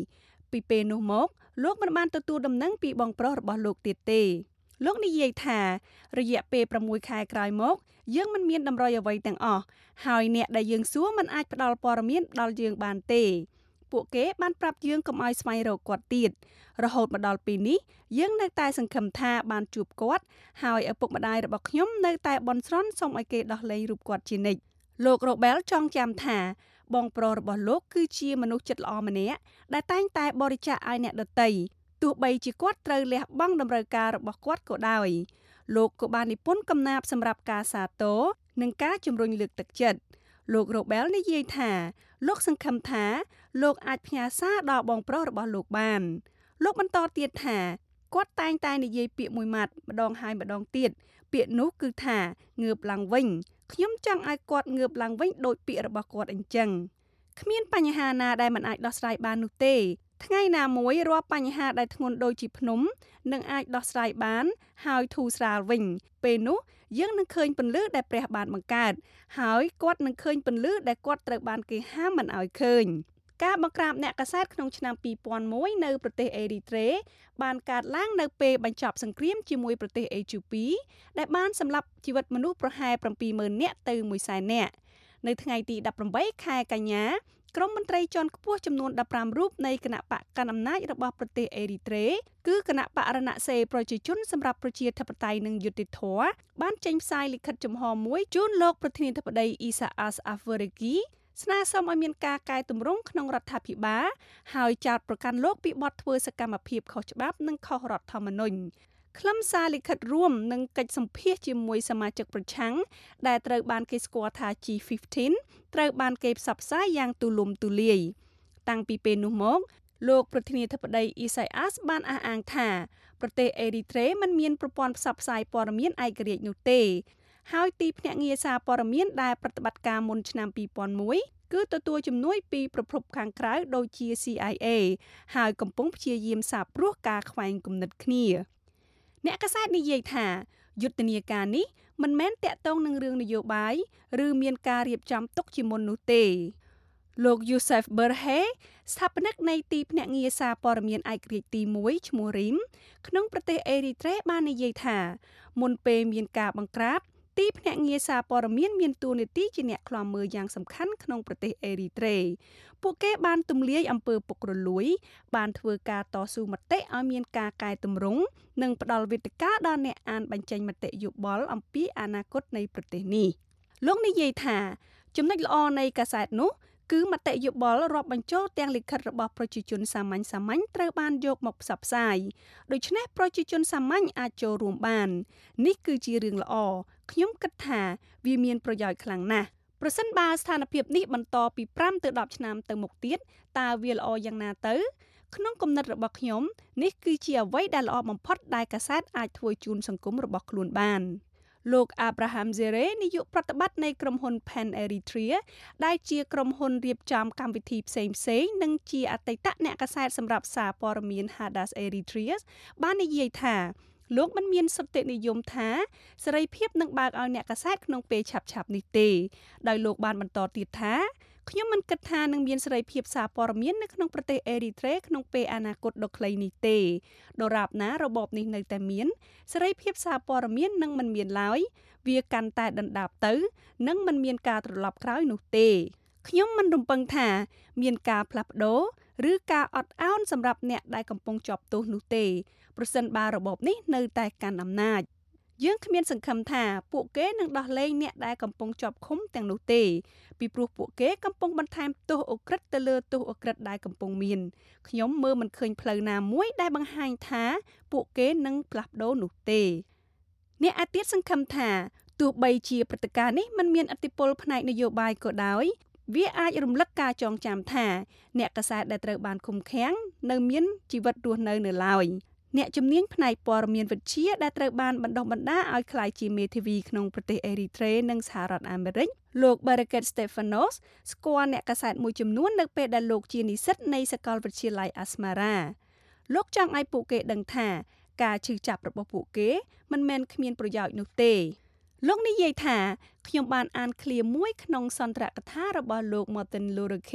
Speaker 12: ពីពេលនោះមកលោកមិនបានទទួលដំណឹងពីបងប្រុសរបស់លោកទៀតទេលោកនិយាយថារយៈពេលប្រាំមួយខែក្រោយមកយើងមិនមានតម្រុយអ្វីទាំងអស់ហើយអ្នកដែលយើងសួរមិនអាចផ្ដល់ព័ត៌មានដល់យើងបានទេពួកគេបានប្រាប់យើងកុំឲ្យស្វែងរកគាត់ទៀតរហូតមកដល់ពេលនេះយើងនៅតែសង្ឃឹមថាបានជួបគាត់ហើយឪពុកម្ដាយរបស់ខ្ញុំនៅតែបន់ស្រន់សូមឲ្យគេដោះលែងរូបគាត់ជានិច្ចលោក Robel ចងចាំថាបងប្រុសរបស់លោកគឺជាមនុស្សចិត្តល្អម្នាក់ដែលតែងតែបរិច្ចាគឲ្យអ្នកដទៃទោះបីជាគាត់ត្រូវលះបង់តម្រូវការរបស់គាត់ក៏ដោយលោកក៏បាននិពន្ធកំណាព្យសម្រាប់ការសាទរនិងការជំរុញលើកទឹកចិត្តលោក Robel និយាយថាលោកសង្ឃឹមថាលោកអាចផ្ញើសារដល់បងប្រុសរបស់លោកបានលោកបន្តទៀតថាគាត់តែងតែនិយាយពាក្យមួយម៉ាត់ម្ដងហើយម្ដងទៀតពាក្យនោះគឺថាងើបឡើងវិញខ្ញុំចង់ឲ្យគាត់ងើបឡើងវិញដោយពាក្យរបស់គាត់អញ្ចឹងគ្មានបញ្ហាណាដែលមិនអាចដោះស្រាយបាននោះទេថ្ងៃណាមួយរាល់បញ្ហាដែលធ្ងន់ដូចជាភ្នំនឹងអាចដោះស្រាយបានហើយធូរស្រាលវិញពេលនោះយើងនឹងឃើញពន្លឺដែលព្រះបានបង្កើតហើយគាត់នឹងឃើញពន្លឺដែលគាត់ត្រូវបានគេហាមមិនឲ្យឃើញការបង្ក្រាបអ្នកកាសែតក្នុងឆ្នាំពីរពាន់មួយនៅប្រទេសអេរីត្រេបានកើតឡើងនៅពេលបញ្ចប់សង្គ្រាមជាមួយប្រទេសអេជូពីដែលបានសម្លាប់ជីវិតមនុស្សប្រហែល ប្រាំពីរម៉ឺន នាក់ទៅមួយសែននាក់នៅថ្ងៃទីដប់ប្រាំបីខែកញ្ញាក្រុមមន្ត្រីជាន់ខ្ពស់ចំនួនដប់ប្រាំរូបនៃគណៈបកកណ្ដាលអំណាចរបស់ប្រទេសអេរីត្រេគឺគណៈបករណសេរីប្រជាជនសម្រាប់ប្រជាធិបតេយ្យនិងយុត្តិធម៌បានចេញផ្សាយលិខិតចំហមួយជូនលោកប្រធានាធិបតីអ៊ីសាអាសអាហ្វឺរីគីស្នើសុំឲ្យមានការកែតម្រង់ក្នុងរដ្ឋាភិបាលហើយចោទប្រកាន់លោកពីបទធ្វើសកម្មភាពខុសច្បាប់និងខុសរដ្ឋធម្មនុញ្ញខ្លឹមសារលិខិតរួមនឹងកិច្ចសម្ភាសជាមួយសមាជិកប្រឆាំងដែលត្រូវបានគេស្គាល់ថា G ហ្វីហ្វទីន ត្រូវបានគេផ្សព្វផ្សាយយ៉ាងទូលំទូលាយតាំងពីពេលនោះមកលោកប្រធានាធិបតីអ៊ីសាអាសបានអះអាងថាប្រទេសអេរីត្រេមិនមានប្រព័ន្ធផ្សព្វផ្សាយព័ត៌មានឯករាជ្យនោះទេហើយទីភ្នាក់ងារសារព័ត៌មានដែលប្រតិបត្តិការមុនឆ្នាំពីរពាន់មួយគឺទទួលជំនួយពីប្រភពខាងក្រៅដូចជា C I A ហើយកំពុងព្យាយាមសាបព្រោះការខ្វែងគំនិតគ្នាអ្នកកាសែតនិយាយថាយុទ្ធនាការនេះមិនមែនតាក់ទងនឹងរឿងនយោបាយឬមានការរៀបចំទុកជាមុននោះទេលោក Youssef Berhe ស្ថាបនិកនៃទីភ្នាក់ងារសារព័ត៌មានឯករាជ្យទីមួយឈ្មោះ រីម ក្នុងប្រទេសអេរីត្រេបាននិយាយថាមុនពេលមានការបង្ក្រាបទីភ្នាក់ងារសារព័ត៌មានមានតួនាទីជាអ្នកឃ្លាំមើលយ៉ាងសំខាន់ក្នុងប្រទេសអេរីត្រេពួកគេបានទម្លាយអំពើពុករលួយបានធ្វើការតស៊ូមតិឲ្យមានការកែតម្រង់និងផ្ដល់វេទិកាដល់អ្នកអានបញ្ចេញមតិយោបល់អំពីអនាគតនៃប្រទេសនេះលោកនិយាយថាចំណុចល្អនៃកាសែតនោះគឺមតិយោបល់រាប់បញ្ចូលទាំងលិខិតរបស់ប្រជាជនសាមញ្ញសាមញ្ញត្រូវបានយកមកផ្សព្វផ្សាយដូច្នេះប្រជាជនសាមញ្ញអាចចូលរួមបាននេះគឺជារឿងល្អខ្ញុំគិតថាវាមានប្រយោជន៍ខ្លាំងណាស់ប្រសិនបើស្ថានភាពនេះបន្តពីប្រាំទៅដប់ឆ្នាំទៅមុខទៀតតើវាល្អយ៉ាងណាទៅក្នុងគំនិតរបស់ខ្ញុំនេះគឺជាអ្វីដែលល្អបំផុតដែលកាសែតអាចធ្វើជូនសង្គមរបស់ខ្លួនបានលោក Abraham Zere នាយកប្រតិបត្តិនៃក្រុមហ៊ុន Pan Eritrea ដែលជាក្រុមហ៊ុនរៀបចំកម្មវិធីផ្សេងៗនិងជាអតីតអ្នកកាសែតសម្រាប់សារព័ត៌មាន Hadass Eritrea បាននិយាយថាលោកមិនមានសតិនិយមថាសេរីភាពនឹងបើកឲ្យអ្នកកាសែតក្នុងពេលឆាប់ៗនេះទេដោយលោកបានបន្តទៀតថាខ្ញុំមិនគិតថានឹងមានសេរីភាពសារព័ត៌មាននៅក្នុងប្រទេសអេរីត្រេក្នុងពេលអនាគតដ៏ខ្លីនេះទេដរាបណារបបនេះនៅតែមានសេរីភាពសារព័ត៌មាននឹងមិនមានឡើយវាកាន់តែដណ្ដាបទៅនិងមិនមានការត្រឡប់ក្រោយនោះទេខ្ញុំមិនរំពឹងថាមានការផ្លាស់ប្ដូរឬការអត់ឱនសម្រាប់អ្នកដែលកំពុងជាប់ទោសនោះទេប្រសិនបើរបបនេះនៅតែកាន់អំណាចយើងគ្មានសង្ឃឹមថាពួកគេនឹងដោះលែងអ្នកដែលកំពុងជាប់ឃុំទាំងនោះទេពីព្រោះពួកគេកំពុងបន្ថែមទោសអូក្រិដ្ឋទៅលើទោសអូក្រិដ្ឋដែលកំពុងមានខ្ញុំមើលមិនឃើញផ្លូវណាមួយដែលបង្ហាញថាពួកគេនឹងផ្លាស់ប្ដូរនោះទេអ្នកអាទិត្យសង្ឃឹមថាទោះបីជាព្រឹត្តិការណ៍នេះមិនមានឥទ្ធិពលផ្នែកនយោបាយក៏ដោយវាអាចរំលឹកការចងចាំថាអ្នកកាសែតដែលត្រូវបានឃុំឃាំងនៅមានជីវិតរស់នៅនៅឡើយអ្នកជំនាញផ្នែកព័ត៌មានវិទ្យាដែលត្រូវបានបណ្ដុះបណ្ដាលឲ្យក្លាយជាមេធាវីក្នុងប្រទេសអេរីត្រេនិងសហរដ្ឋអាមេរិកលោក Bereket Stefanos ស្គាល់អ្នកកាសែតមួយចំនួននៅពេលដែលលោកជានិស្សិតនៃសាកលវិទ្យាល័យ Asmara លោកចង់ឲ្យពួកគេដឹងថាការឈឺចាប់របស់ពួកគេមិនមែនគ្មានប្រយោជន៍នោះទេលោកនិយាយថាខ្ញុំបានអានឃ្លាមួយក្នុងសន្ទរកថារបស់លោក Martin Luther King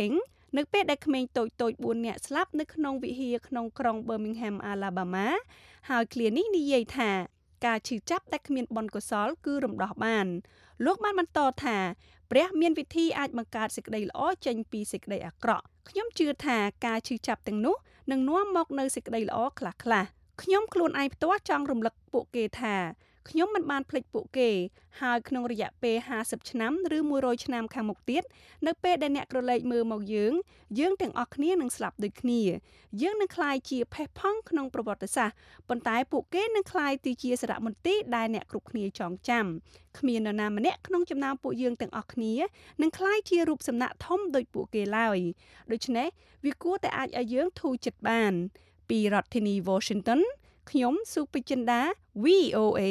Speaker 12: នៅពេលដែលក្មេងតូចៗបួននាក់ស្លាប់នៅក្នុងវិហារក្នុងក្រុង Birmingham Alabama ហើយឃ្លានេះនិយាយថាការឈឺចាប់ដែលគ្មានបុណ្យកុសលគឺរំដោះបានលោកបានបន្តថាព្រះមានវិធីអាចបង្កើតសេចក្តីល្អចេញពីសេចក្តីអាក្រក់ខ្ញុំជឿថាការឈឺចាប់ទាំងនោះនឹងនាំមកនូវសេចក្តីល្អខ្លះៗខ្ញុំខ្លួនឯងផ្ទាល់ចង់រំលឹកពួកគេថាខ្ញុំមិនបានភ្លេចពួកគេហើយក្នុងរយៈពេលห้าสิบឆ្នាំឬមួយរយឆ្នាំខាងមុខទៀតនៅពេលដែលអ្នកក្រឡេកមើលមកយើងយើងទាំងអស់គ្នានឹងស្លាប់ដូចគ្នាយើងនឹងក្លាយជាផេះផង់ក្នុងប្រវត្តិសាស្ត្រប៉ុន្តែពួកគេនឹងក្លាយទៅជាសារមន្ទីរដែលអ្នកគ្រប់គ្នាចងចាំគ្មាននរណាម្នាក់ក្នុងចំណោមពួកយើងទាំងអស់គ្នានឹងក្លាយជារូបសំណាកធំដូចពួកគេឡើយដូច្នេះវាគួរតែអាចឲ្យយើងធូរចិត្តបានពីរដ្ឋធានី Washington ខ្ញុំសុពិចិន្តា វី អូ เอ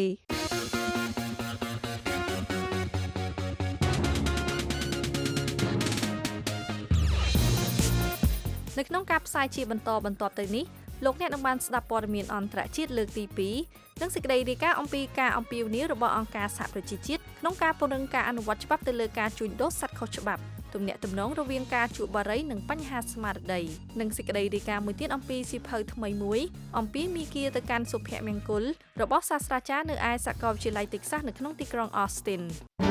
Speaker 3: នៅក្នុងការផ្សាយជាបន្តបន្ទាប់ទៅនេះលោកអ្នកនឹងបានស្ដាប់ព័ត៌មានអន្តរជាតិលើកទីពីរនិងសេចក្តីរាយការណ៍អំពីការអំពាវនាវរបស់អង្គការសហប្រជាជាតិក្នុងការពង្រឹងការអនុវត្តច្បាប់ទៅលើការជួញដូរសត្វខុសច្បាប់ទំនាក់ទំនងរវាងការជក់បារីនិងបញ្ហាស្មារតីនិងសេចក្តីរាយការណ៍មួយទៀតអំពីសៀវភៅថ្មីមួយអំពីមីគាទៅកាន់សុភមង្គលរបស់សាស្ត្រាចារ្យនៅឯសាកលវិទ្យាល័យ Texas នៅក្នុងទីក្រុង Austin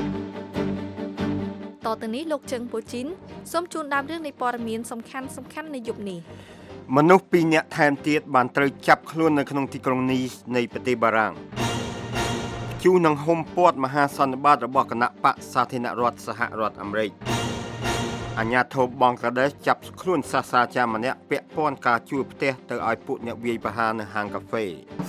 Speaker 3: តទៅនេះលោកជឹងពូជីនសូមជូនដើមរឿងនៃព័ត៌មានសំខាន់សំខាន់នៃយប់នេះ
Speaker 4: មនុស្សពីរនាក់ថែមទៀតបានត្រូវចាប់ខ្លួននៅក្នុងទីក្រុងនីសនៃប្រទេសបារាំងជូននឹងហុំព័ទ្ធមហាសន្និបាតរបស់គណៈបកសាធារណរដ្ឋសហរដ្ឋអាមេរិកអាញាធិបតេយ្យបង់ក្លាដេសចាប់ខ្លួនសាស្ត្រាចារ្យម្នាក់ពាក់ព័ន្ធការជួលផ្ទះទៅឲ្យពួកអ្នកវាយប្រហារនៅហាងកាហ្វេ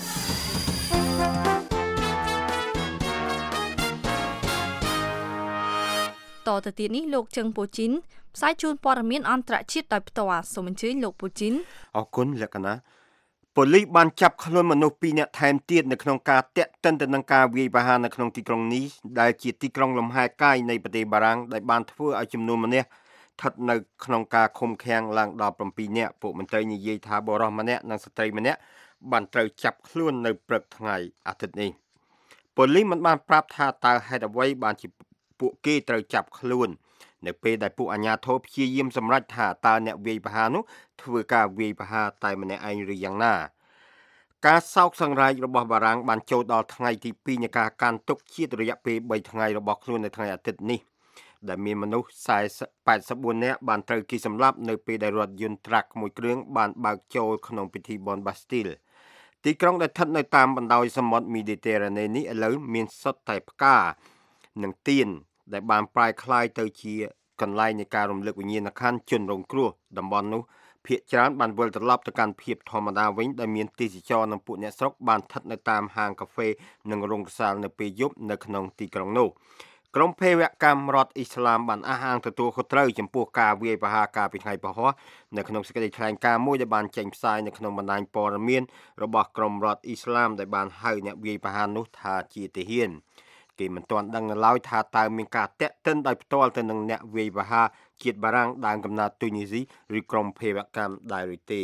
Speaker 3: តទៅទៀតនេះលោកជឹងពូជីនផ្សាយជូនព័ត៌មានអន្តរជាតិដោយផ្ទាល់សូមអញ្ជើញលោកពូជីន
Speaker 4: អរគុណលក្ខណៈប៉ូលីសបានចាប់ខ្លួនមនុស្សពីរនាក់ថែមទៀតនៅក្នុងការតាក់ទិនទៅនឹងការវាយប្រហារនៅក្នុងទីក្រុងនីសដែលជាទីក្រុងលំហែកាយនៃប្រទេសបារាំងដែលបានធ្វើឲ្យចំនួនម្នាក់ស្ថិតនៅក្នុងការឃុំឃាំងឡើងដល់sevenនាក់ពួកមន្ត្រីនិយាយថាបុរសម្នាក់និងស្ត្រីម្នាក់បានត្រូវចាប់ខ្លួននៅព្រឹកថ្ងៃអាទិត្យនេះប៉ូលីសមិនបានប្រាប់ថាតើហេតុអ្វីបានជាពួកគេត្រូវចាប់ខ្លួននៅពេលដែលពួកអាជ្ញាធរព្យាយាមសម្រេចថាតើអ្នកវាយប្រហារនោះធ្វើការវាយប្រហារតែម្នាក់ឯងឬយ៉ាងណាការសោកសង្រេចរបស់បារាំងបានចូលដល់ថ្ងៃទីtwoនៃការកាន់ទុកជាតិរយៈពេលthreeថ្ងៃរបស់ខ្លួននៅថ្ងៃអាទិត្យនេះដែលមានមនុស្សeighty-fourនាក់បានត្រូវគេសម្លាប់នៅពេលដែលរថយន្តត្រាក់មួយគ្រឿងបានបើកចូលក្នុងពិធីបុណ្យ Bastille ទីក្រុងដែលស្ថិតនៅតាមបណ្ដោយសមុទ្រ Mediterranean នេះឥឡូវមានសុទ្ធតែផ្កានិងទៀនដែលបានប្រែក្លាយទៅជាកន្លែងនៃការរំលឹកវិញ្ញាណក្ខន្ធជនរងគ្រោះតំបន់នោះភាគច្រើនបានវិលត្រឡប់ទៅកាន់ភាពធម្មតាវិញដែលមានទេសចរនិងពួកអ្នកស្រុកបានស្ថិតនៅតាមហាងកាហ្វេនិងរោងកសាលនៅពេលយប់នៅក្នុងទីក្រុងនោះក្រុមភេរវកម្មរដ្ឋអ៊ីស្លាមបានអះអាងទទួលខុសត្រូវចំពោះការវាយប្រហារកាលពីថ្ងៃពហុនៅក្នុងសេចក្តីថ្លែងការណ៍មួយដែលបានចេញផ្សាយនៅក្នុងបណ្ដាញព័ត៌មានរបស់ក្រុមរដ្ឋអ៊ីស្លាមដែលបានហៅអ្នកវាយប្រហារនោះថាជាទាហានគេមិនទាន់ដឹងនៅឡើយថាតើមានការតាក់ទិនដោយផ្ទាល់ទៅនឹងអ្នកវាយប្រហារជាតិបារាំងដើមកំណើតទូនីស៊ីឬក្រុមភេរវកម្មដែរឬទេ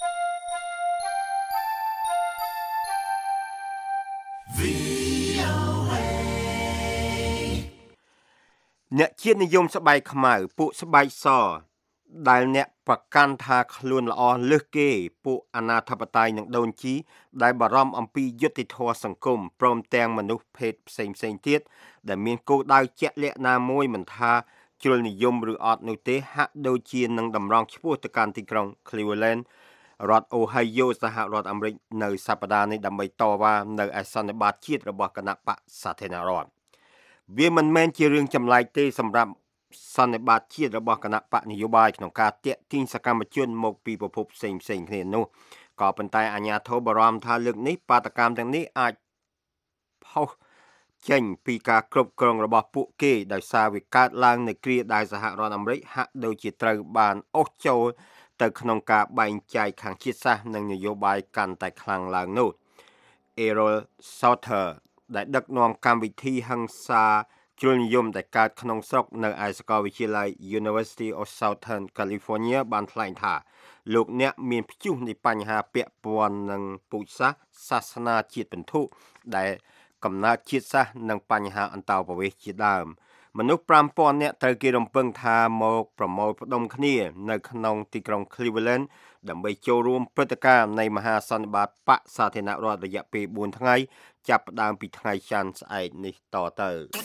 Speaker 4: អ្នកជាតិនិយមស្បែកខ្មៅពួកស្បែកសដែលអ្នកប្រកាន់ថាខ្លួនល្អលើសគេពួកអាណាធិបតេយ្យនិងដូនជីដែលបារម្ភអំពីយុត្តិធម៌សង្គមព្រមទាំងមនុស្សភេទផ្សេងផ្សេងទៀតដែលមានគោលដៅជាក់លាក់ណាមួយមិនថាជ្រុលនិយមឬអត់នោះទេហាក់ដូចជានឹងតម្រង់ឆ្ពោះទៅកាន់ទីក្រុង Cleveland រដ្ឋ Ohio សហរដ្ឋអាមេរិកនៅសប្តាហ៍នេះដើម្បីតវ៉ានៅឯសន្និបាតជាតិរបស់គណៈបកសាធារណរដ្ឋវាមិនមែនជារឿងចម្លែកទេសម្រាប់សន្និបាតជាតិរបស់គណៈបកនយោបាយក្នុងការទាក់ទាញសកម្មជនមកពីប្រភពផ្សេងផ្សេងគ្នានោះក៏ប៉ុន្តែអាជ្ញាធរបារម្ភថាលើកនេះបាតកម្មទាំងនេះអាចផុសចេញពីការគ្រប់គ្រងរបស់ពួកគេដោយសារវាកើតឡើងនៅគ្រាដែលសហរដ្ឋអាមេរិកហាក់ដូចជាត្រូវបានអូសចូលទៅក្នុងការបែងចែកខាងជាតិសាសន៍និងនយោបាយកាន់តែខ្លាំងឡើងនោះ Errol Sauter ដែលដឹកនាំកម្មវិធីហិង្សាជ្រុលនិយមដែលកើតក្នុងស្រុកនៅឯសាកលវិទ្យាល័យ University of Southern California បានថ្លែងថាលោកអ្នកមានព្យុះនៃបញ្ហាពាក់ព័ន្ធនឹងពូជសាសន៍សាសនាជាតិពិន្ទុដែលកំណើតជាតិសាសន៍និងបញ្ហាអន្តោប្រវេសន៍ជាដើមមនុស្ស ប្រាំពាន់ នាក់ត្រូវគេរំពឹងថាមកប្រមូលផ្ដុំគ្នានៅក្នុងទីក្រុង Cleveland ដើម្បីចូលរួមព្រឹត្តិការណ៍នៃមហាសន្និបាតបកសាធារណរដ្ឋរយៈពេលបួនថ្ងៃចាប់ផ្ដើមពីថ្ងៃច័ន្ទស្អែកនេះតទៅ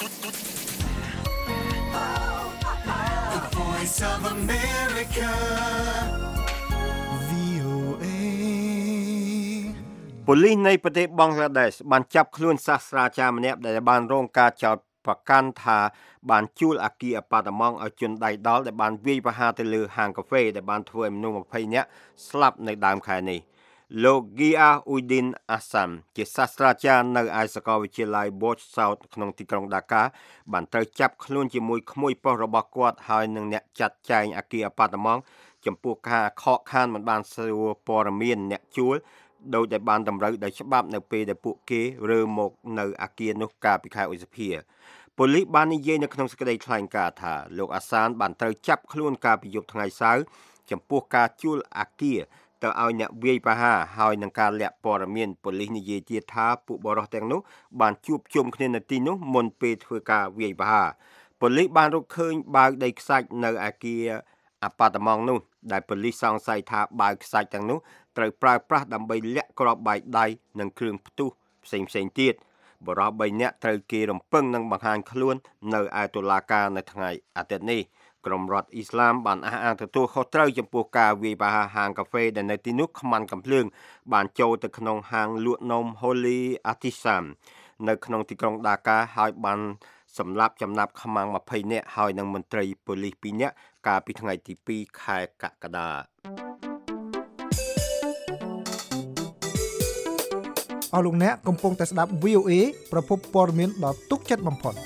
Speaker 2: The Voice of America
Speaker 4: ប៉ូលីសនៃប្រទេសបង់ក្លាដេសបានចាប់ខ្លួនសាស្ត្រាចារ្យម្នាក់ដែលបានរងការចោទប្រកាន់ថាបានជួលអគារអាប៉ាតម៉ង់ឲ្យជនដៃដល់ដែលបានវាយប្រហារទៅលើហាងកាហ្វេដែលបានធ្វើឲ្យមនុស្សยี่สิบនាក់ស្លាប់នៅដើមខែនេះលោក Gia Uddin Assam ជាសាស្ត្រាចារ្យនៅឯសាកលវិទ្យាល័យ Bosch South ក្នុងទីក្រុងដាកាបានត្រូវចាប់ខ្លួនជាមួយក្មួយប្រុសរបស់គាត់ហើយនឹងអ្នកចាត់ចែងអគារអាប៉ាតម៉ង់ចំពោះការខកខានមិនបានសួរព័ត៌មានអ្នកជួលដោយដែលបានតម្រូវដោយច្បាប់នៅពេលដែលពួកគេរើមកនៅអគារនោះកាលពីខែឧសភាប៉ូលីសបាននិយាយនៅក្នុងសេចក្តីថ្លែងការណ៍ថាលោកអាសានបានត្រូវចាប់ខ្លួនកាលពីយប់ថ្ងៃសៅរ៍ចំពោះការជួលអគារទៅឲ្យអ្នកវាយប្រហារហើយនឹងការលាក់ព័ត៌មានប៉ូលីសនិយាយទៀតថាពួកបរិសុទ្ធទាំងនោះបានជួបជុំគ្នានៅទីនោះមុនពេលធ្វើការវាយប្រហារប៉ូលីសបានរកឃើញបាវដីខ្សាច់នៅអគារអាប៉ាតម៉ង់នោះដែលប៉ូលីសសង្ស័យថាបាវខ្សាច់ទាំងនោះត្រូវប្រើប្រាស់ដើម្បីលាក់គ្រាប់បែកដៃនិងគ្រឿងផ្ទុះផ្សេងផ្សេងទៀតបរិសុទ្ធបីនាក់ត្រូវគេរំពឹងនឹងបង្ហាញខ្លួននៅឯតុលាការនៅថ្ងៃអាទិត្យនេះក្រុមរដ្ឋអ៊ីស្លាមបានអះអាងទទួលខុសត្រូវចំពោះការវាយប្រហារហាងកាហ្វេដែលនៅទីនោះខ្មាន់កំភ្លើងបានចូលទៅក្នុងហាងលក់នំ Holy Artisan នៅក្នុងទីក្រុងដាកាហើយបានសម្លាប់ចំណាប់ខ្មាំងยี่สิบនាក់ហើយនឹងមន្ត្រីប៉ូលីសពីរនាក់កាលពីថ្ងៃទីពីរខែកក្កដា
Speaker 14: អស់លោកអ្នកកំពុងតែស្ដាប់ វី អូ អេ ប្រភពព័ត៌មានដ៏ទុកចិត្តបំផុត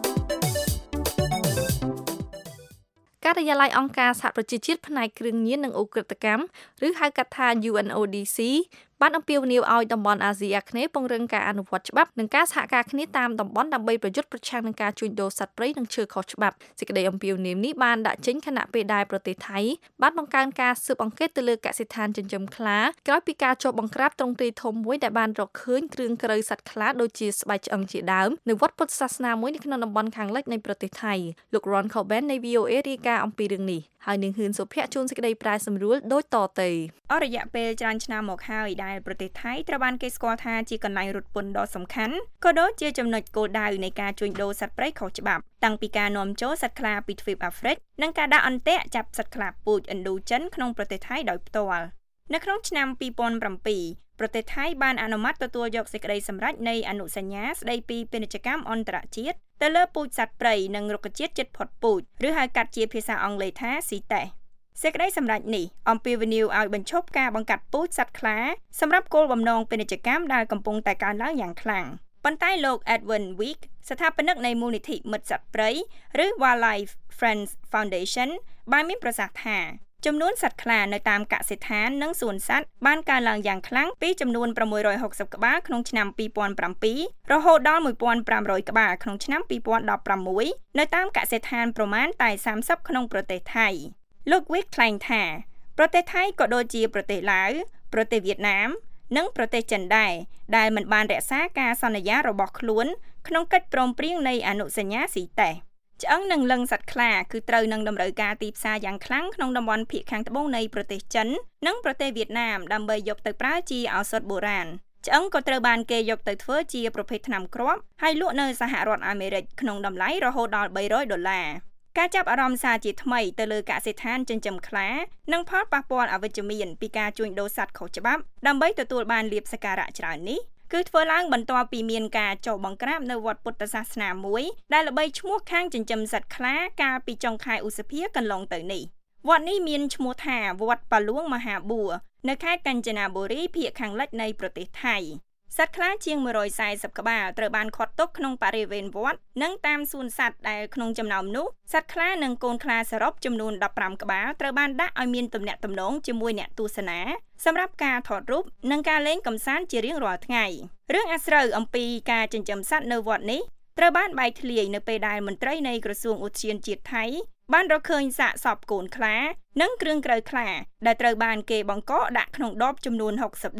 Speaker 3: ការិយាល័យអង្គការសហប្រជាជាតិផ្នែកគ្រឿងញៀននិងឧក្រិដ្ឋកម្មឬហៅកាត់ថា ยู เอ็น អូ ឌី ซี បានអំពាវនាវឲ្យតំបន់អាស៊ីអាគ្នេយ៍ពង្រឹងការអនុវត្តច្បាប់និងការសហការគ្នាតាមតំបន់ដើម្បីប្រយុទ្ធប្រឆាំងនឹងការជួញដូរសត្វព្រៃនិងឈើខុសច្បាប់សេចក្តីអំពាវនាវនេះបានដាក់ចេញខណៈពេលដែលប្រទេសថៃបានបង្កើនការស៊ើបអង្កេតទៅលើកសិដ្ឋានចិញ្ចឹមខ្លាក្រោយពីការចុះបង្ក្រាបទ្រង់ទ្រាយធំមួយដែលបានរកឃើញគ្រឿងក្រៅសត្វខ្លាដូចជាស្បែកឆ្អឹងជាដើមនៅវត្តពុទ្ធសាសនាមួយនៅក្នុងតំបន់ខាងលិចនៃប្រទេសថៃលោក Ron Coben នៃ វី អូ អេ រាយការណ៍អំពីរឿងនេះហើយនឹងហ៊ឿនសុភ័ក្រជួនសេចក្តីប្រែសម្រួលដូចតទៅ
Speaker 15: អររយៈពេលច្រើនឆ្នាំមកហើយដែលប្រទេសថៃត្រូវបានគេស្គាល់ថាជាកន្លែងរត់ពន្ធដ៏សំខាន់ក៏ដូចជាចំណុចគោលដៅនៃការជួញដូរសត្វព្រៃខុសច្បាប់តាំងពីការនាំចូលសត្វខ្លាពីទ្វីបអាហ្វ្រិកនិងការដាក់អន្ទាក់ចាប់សត្វខ្លាពូជឥណ្ឌូចិនក្នុងប្រទេសថៃដោយផ្ទាល់នៅក្នុងឆ្នាំពីរពាន់ប្រាំពីរប្រទេសថៃបានអនុម័តទទួលយកសេចក្តីសម្រេចនៃអនុសញ្ញាស្តីពីពាណិជ្ជកម្មអន្តរជាតិទៅលើពូជសត្វព្រៃនិងរុក្ខជាតិជិតផុតពូជឬហៅកាត់ជាភាសាអង់គ្លេសថា ស៊ី តេស សេចក្តីសម្រេចនេះអំពាវនាវឲ្យបញ្ឈប់ការបង្កាត់ពូជសត្វខ្លាសម្រាប់គោលបំណងពាណិជ្ជកម្មដែលកំពុងតែកើនឡើងយ៉ាងខ្លាំងប៉ុន្តែលោក Edwin Week ស្ថាបនិកនៃមូលនិធិមិត្តសត្វព្រៃឬ Wildlife Friends Foundation បានមានប្រសាសន៍ថាចំនួនសត្វខ្លានៅតាមកសិដ្ឋាននិងសួនសត្វបានកើនឡើងយ៉ាងខ្លាំងពីចំនួនប្រាំមួយរយហកសិបក្បាលក្នុងឆ្នាំពីរពាន់ប្រាំពីររហូតដល់មួយពាន់ប្រាំរយក្បាលក្នុងឆ្នាំពីរពាន់ដប់ប្រាំមួយនៅតាមកសិដ្ឋានប្រមាណតែសាមសិបក្នុងប្រទេសថៃលោក Wick ថ្លែងថាប្រទេសថៃក៏ដូចជាប្រទេសឡាវប្រទេសវៀតណាមនិងប្រទេសចិនដែរដែលមិនបានរក្សាការសន្យារបស់ខ្លួនក្នុងកិច្ចព្រមព្រៀងនៃអនុសញ្ញា ស៊ី តេស ឆ្អឹងនិងលឹងសត្វខ្លាគឺត្រូវនឹងតម្រូវការទីផ្សារយ៉ាងខ្លាំងក្នុងតំបន់ភាគខាងត្បូងនៃប្រទេសចិននិងប្រទេសវៀតណាមដើម្បីយកទៅប្រើជាឱសថបុរាណឆ្អឹងក៏ត្រូវបានគេយកទៅធ្វើជាប្រភេទថ្នាំគ្រាប់ហើយលក់នៅសហរដ្ឋអាមេរិកក្នុងតម្លៃរហូតដល់បីរយដុល្លារការចាប់អារម្មណ៍សារជាថ្មីទៅលើកសិដ្ឋានចិញ្ចឹមខ្លានិងផលប៉ះពាល់អវិជ្ជមានពីការជួញដូរសត្វខុសច្បាប់ដើម្បីទទួលបានលាភសក្ការៈច្រើននេះគឺធ្វើឡើងបន្ទាប់ពីមានការចុះបង្ក្រាបនៅវត្តពុទ្ធសាសនាមួយដែលល្បីឈ្មោះខាងចិញ្ចឹមសត្វខ្លាកាលពីចុងខែឧសភាកន្លងទៅនេះវត្តនេះមានឈ្មោះថាវត្តប៉ាលួងមហាបួរនៅខេត្តកញ្ចនបុរីភាគខាងលិចនៃប្រទេសថៃសត្វខ្លាជាងមួយរយสี่สิบក្បាលត្រូវបានឃាត់ទុកក្នុងបរិវេណវត្តនិងតាមសួនសត្វដែលក្នុងចំណោមនោះសត្វខ្លានិងកូនខ្លាសរុបចំនួនដប់ប្រាំក្បាលត្រូវបានដាក់ឲ្យមានទំនាក់ទំនងជាមួយអ្នកទស្សនាសម្រាប់ការថតរូបនិងការលេងកម្សាន្តជារៀងរាល់ថ្ងៃរឿងអាស្រូវអំពីការចិញ្ចឹមសត្វនៅវត្តនេះត្រូវបានបែកធ្លាយនៅពេលដែលមន្ត្រីនៃក្រសួងឧទ្យានជាតិថៃបានរកឃើញសាកសពកូនខ្លានិងគ្រឿងក្រៅខ្លាដែលត្រូវបានគេបង្កកដាក់ក្នុងដបចំនួនហុកសិបដប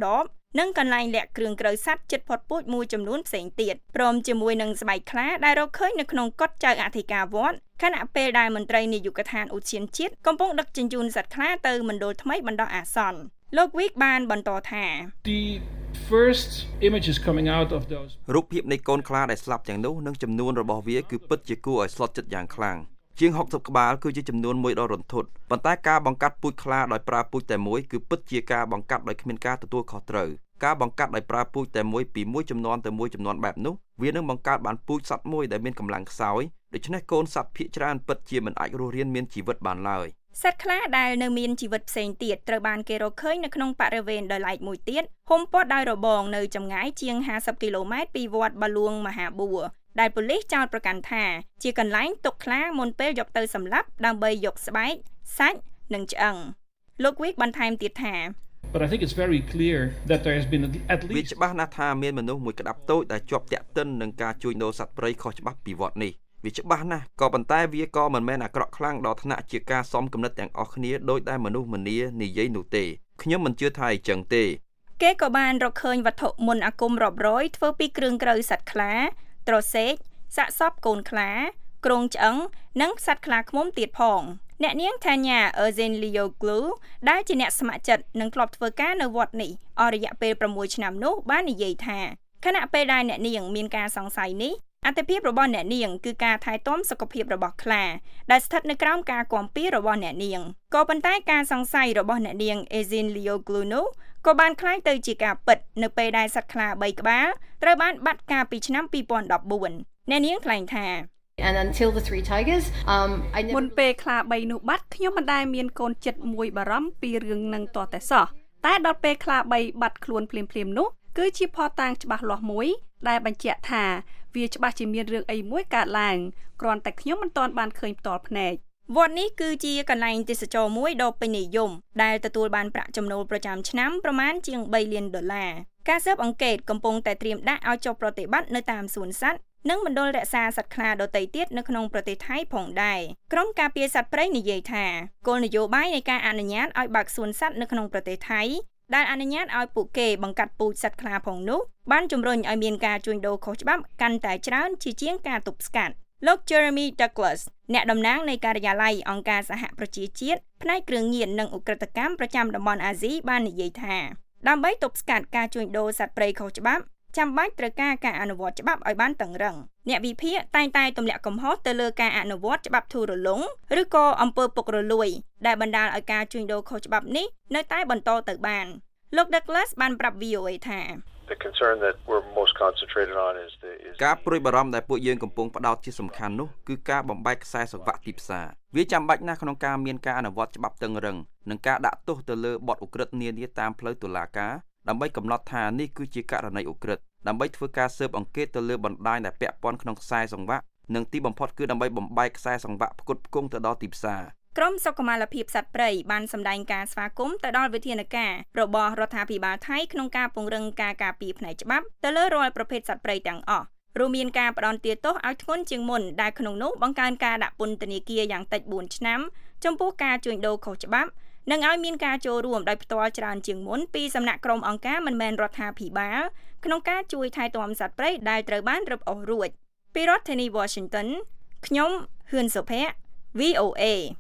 Speaker 15: និងកន្លែងលាក់គ្រឿងក្រៅសត្វជិតផុតពូជមួយចំនួនផ្សេងទៀតព្រមជាមួយនឹងស្បែកខ្លាដែលរកឃើញនៅក្នុងកុដិចៅអធិការវត្តខណៈពេលដែលមន្ត្រីនាយកដ្ឋានឧទ្យានជាតិកំពុងដឹកជញ្ជូនសត្វខ្លាទៅមណ្ឌលថ្មីបណ្ដោះអាសន្នលោក Wick បានបន្តថា
Speaker 16: The first images coming out of those
Speaker 17: រូបភាពនៃកូនខ្លាដែលស្លាប់ទាំងនោះនិងចំនួនរបស់វាគឺពិតជាគួរឲ្យស្លុតចិត្តយ៉ាងខ្លាំងជាងហុកសិបក្បាលគឺជាចំនួនមួយដ៏រន្ធត់ប៉ុន្តែការបង្កាត់ពូជខ្លាដោយប្រើពូជតែមួយគឺពិតជាការបង្កាត់ដោយគ្មានការទទួលខុសត្រូវការបង្កាត់ដោយប្រើពូជតែមួយពីមួយចំនួនទៅមួយចំនួនបែបនោះវានឹងបង្កើតបានពូជសត្វមួយដែលមានកម្លាំងខ្សោយដូច្នេះកូនសត្វភាគច្រើនពិតជាមិនអាចរស់រានមានជីវិតបានឡើយ
Speaker 15: សត្វខ្លាដែលនៅមានជីវិតផ្សេងទៀតត្រូវបានគេរកឃើញនៅក្នុងបរិវេណដ៏ឡែកមួយទៀតហុំព័ទ្ធដោយរបងនៅចម្ងាយជាងห้าสิบគីឡូម៉ែត្រពីវត្តបាលួងមហាបួរដែលប៉ូលីសចោទប្រកាន់ថាជាកន្លែងទុកខ្លាមុនពេលយកទៅសម្លាប់ដើម្បីយកស្បែកសាច់និងឆ្អឹងលោក Wick បន្ថែមទៀតថា
Speaker 16: But I think it's very clear that there has been at least
Speaker 17: វាច្បាស់ណាស់ថាមានមនុស្សមួយក្តាប់តូចដែលជាប់តាក់ទិននឹងការជួញដូរសត្វព្រៃខុសច្បាប់ពីវត្តនេះវាច្បាស់ណាស់ក៏ប៉ុន្តែវាក៏មិនមែនអាក្រក់ខ្លាំងដល់ថ្នាក់ជាការសំគំនិតទាំងអស់គ្នាដោយដែលមនុស្សម្នានិយាយនោះទេខ្ញុំមិនជឿថាអញ្ចឹងទេ
Speaker 15: គេក៏បានរកឃើញវត្ថុមន្តអាគមរាប់រយធ្វើពីគ្រឿងក្រៅសត្វខ្លាត្រសេកសាកសពកូនខ្លាគ្រងឆ្អឹងនិងសត្វខ្លាឃ្មុំទៀតផងអ្នកនាងថាញ៉ា Erzenlioglu ដែលជាអ្នកស្ម័គ្រចិត្តនិងធ្លាប់ធ្វើការនៅវត្តនេះអស់រយៈពេលប្រាំមួយឆ្នាំនោះបាននិយាយថាខណៈពេលដែលអ្នកនាងមានការសង្ស័យនេះអត្ថភាពរបស់អ្នកនាងគឺការថែទាំសុខភាពរបស់ខ្លាដែលស្ថិតនៅក្រោមការគាំពាររបស់អ្នកនាងក៏ប៉ុន្តែការសង្ស័យរបស់អ្នកនាង Erzenlioglu នោះក៏បានคล้ายទៅជាការពិតនៅពេលដែលសត្វខ្លាបីក្បាលត្រូវបានបាត់កាលពីឆ្នាំពីរពាន់ដប់បួនអ្នកនាងថ្លែងថា
Speaker 18: And until the three tigers um I never
Speaker 12: មុនពេលខ្លាបីនោះបាត់ខ្ញុំមិនដែលមានកូនចិត្តមួយបារម្ភពីរឿងនឹងតតែសោះតែដល់ពេលខ្លាបីបាត់ខ្លួនភ្លាមៗនោះគឺជាផតាំងច្បាស់លាស់មួយដែលបញ្ជាក់ថាវាច្បាស់ជាមានរឿងអីមួយកើតឡើងគ្រាន់តែខ្ញុំមិនទាន់បានឃើញផ្ទាល់ភ្នែក
Speaker 15: វត្តនេះគឺជាកន្លែងទេសចរមួយដ៏ពេញនិយមដែលទទួលបានប្រាក់ចំណូលប្រចាំឆ្នាំប្រមាណជាងបីលានដុល្លារការស៊ើបអង្កេតកំពុងតែត្រៀមដាក់ឲ្យចុះប្រតិបត្តិនៅតាមសួនសត្វនិងមណ្ឌលរក្សាសត្វខ្លាដទៃទៀតនៅក្នុងប្រទេសថៃផងដែរក្រុមការពារសត្វព្រៃនិយាយថាគោលនយោបាយនៃការអនុញ្ញាតឲ្យបើកសួនសត្វនៅក្នុងប្រទេសថៃដែលអនុញ្ញាតឲ្យពួកគេបង្កាត់ពូជសត្វខ្លាផងនោះបានជំរុញឲ្យមានការជួញដូរខុសច្បាប់កាន់តែច្រើនជាជាងការទប់ស្កាត់លោក Jeremy Douglas អ្នកតំណាងនៃការិយាល័យអង្គការសហប្រជាជាតិផ្នែកគ្រឿងញៀននិងឧក្រិដ្ឋកម្មប្រចាំតំបន់អាស៊ីបាននិយាយថាដើម្បីទប់ស្កាត់ការជួញដូរសត្វព្រៃខុសច្បាប់ចាំបាច់ត្រូវការការអនុវត្តច្បាប់ឲ្យបានតឹងរ៉ឹងអ្នកវិភាគតែងតែទម្លាក់កំហុសទៅលើការអនុវត្តច្បាប់ធូររលុងឬក៏អំពើពុករលួយដែលបណ្ដាលឲ្យការជួញដូរខុសច្បាប់នេះនៅតែបន្តទៅបានលោក Douglas បានប្រាប់ V O A ថា
Speaker 19: The concern that we're most concentrated on is the is
Speaker 17: ការព្រួយបារម្ភដែលពួកយើងកំពុងផ្ដោតជាសំខាន់នោះគឺការបំបែកខ្សែសង្វាក់ទីផ្សារវាចាំបាច់ណាស់ក្នុងការមានការអនុវត្តច្បាប់តឹងរ៉ឹងនិងការដាក់ទោសទៅលើបទឧក្រិដ្ឋនានាតាមផ្លូវតុលាការដើម្បីកំណត់ថានេះគឺជាករណីឧក្រិដ្ឋដើម្បីធ្វើការស៊ើបអង្កេតទៅលើបណ្ដាញដែលពាក់ព័ន្ធក្នុងខ្សែសង្វាក់និងទីបំផុតគឺដើម្បីបំបែកខ្សែសង្វាក់ផ្គត់ផ្គង់ទៅដល់ទីផ្សារ
Speaker 15: ក្រុមសុខុមាលភាពសត្វព្រៃបានសម្ដែងការស្វាគមន៍ទៅដល់វិធានការរបស់រដ្ឋាភិបាលថៃក្នុងការពង្រឹងការការពារផ្នែកច្បាប់ទៅលើរាល់ប្រភេទសត្វព្រៃទាំងអស់រួមមានការផ្ដន្ទាទោសឲ្យធ្ងន់ជាងមុនដែលក្នុងនោះបង្កើនការដាក់ពន្ធនាគារយ៉ាងតិចបួនឆ្នាំចំពោះការជួញដូរខុសច្បាប់និងឲ្យមានការចូលរួមដោយផ្ទាល់ច្រើនជាងមុនពីសំណាក់ក្រុមអង្គការមិនមែនរដ្ឋាភិបាលក្នុងការជួយថែទាំសត្វព្រៃដែលត្រូវបានរឹបអូសរួចពីរដ្ឋធានី Washington ខ្ញុំហ៊ឿនសុភ័ក្រ V O A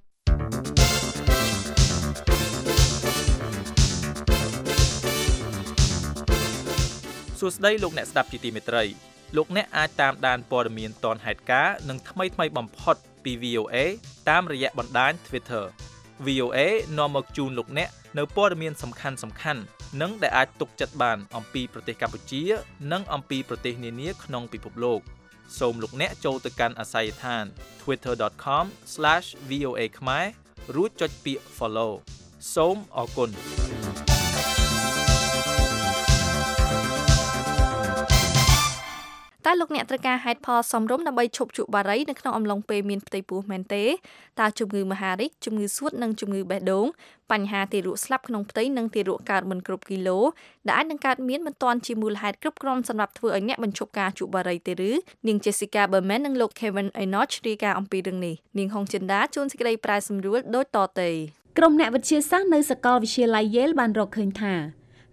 Speaker 8: សួស្តីលោកអ្នកស្ដាប់ជាទីមេត្រីលោកអ្នកអាចតាមដានព័ត៌មានទាន់ហេតុការណ៍និងថ្មីថ្មីបំផុតពី V O A តាមរយៈបណ្ដាញ Twitter V O A នាំមកជូនលោកអ្នកនៅព័ត៌មានសំខាន់សំខាន់និងដែលអាចទុកចិត្តបានអំពីប្រទេសកម្ពុជានិងអំពីប្រទេសនានាក្នុងពិភពលោកសូមលោកអ្នកចូលទៅកាន់អាស័យដ្ឋាន twitter dot com slash v o a khmer រួចចុចពាក្យ follow សូមអរគុណ
Speaker 3: តើលោកអ្នកត្រូវការហេតុផលសមរម្យដើម្បីឈប់ជក់បារីនៅក្នុងអំឡុងពេលមានផ្ទៃពោះមែនទេតើជំងឺមហារីកជំងឺសួតនិងជំងឺបេះដូងបញ្ហាទារកស្លាប់ក្នុងផ្ទៃនិងទារកកើតមិនគ្រប់គីឡូដែលអាចនឹងកើតមានមិនទាន់ជាមូលហេតុគ្រប់គ្រាន់សម្រាប់ធ្វើឲ្យអ្នកបញ្ឈប់ការជក់បារីទេឬនាង Jessica Berman និងលោក Kevin Enoch រាយការណ៍អំពីរឿងនេះនាងហុងចិន្តាជួនសេចក្តីប្រាយសម្រួលដូចតទៅ
Speaker 6: ក្រុមអ្នកវិទ្យាសាស្ត្រនៅសាកលវិទ្យាល័យ Yale បានរកឃើញថា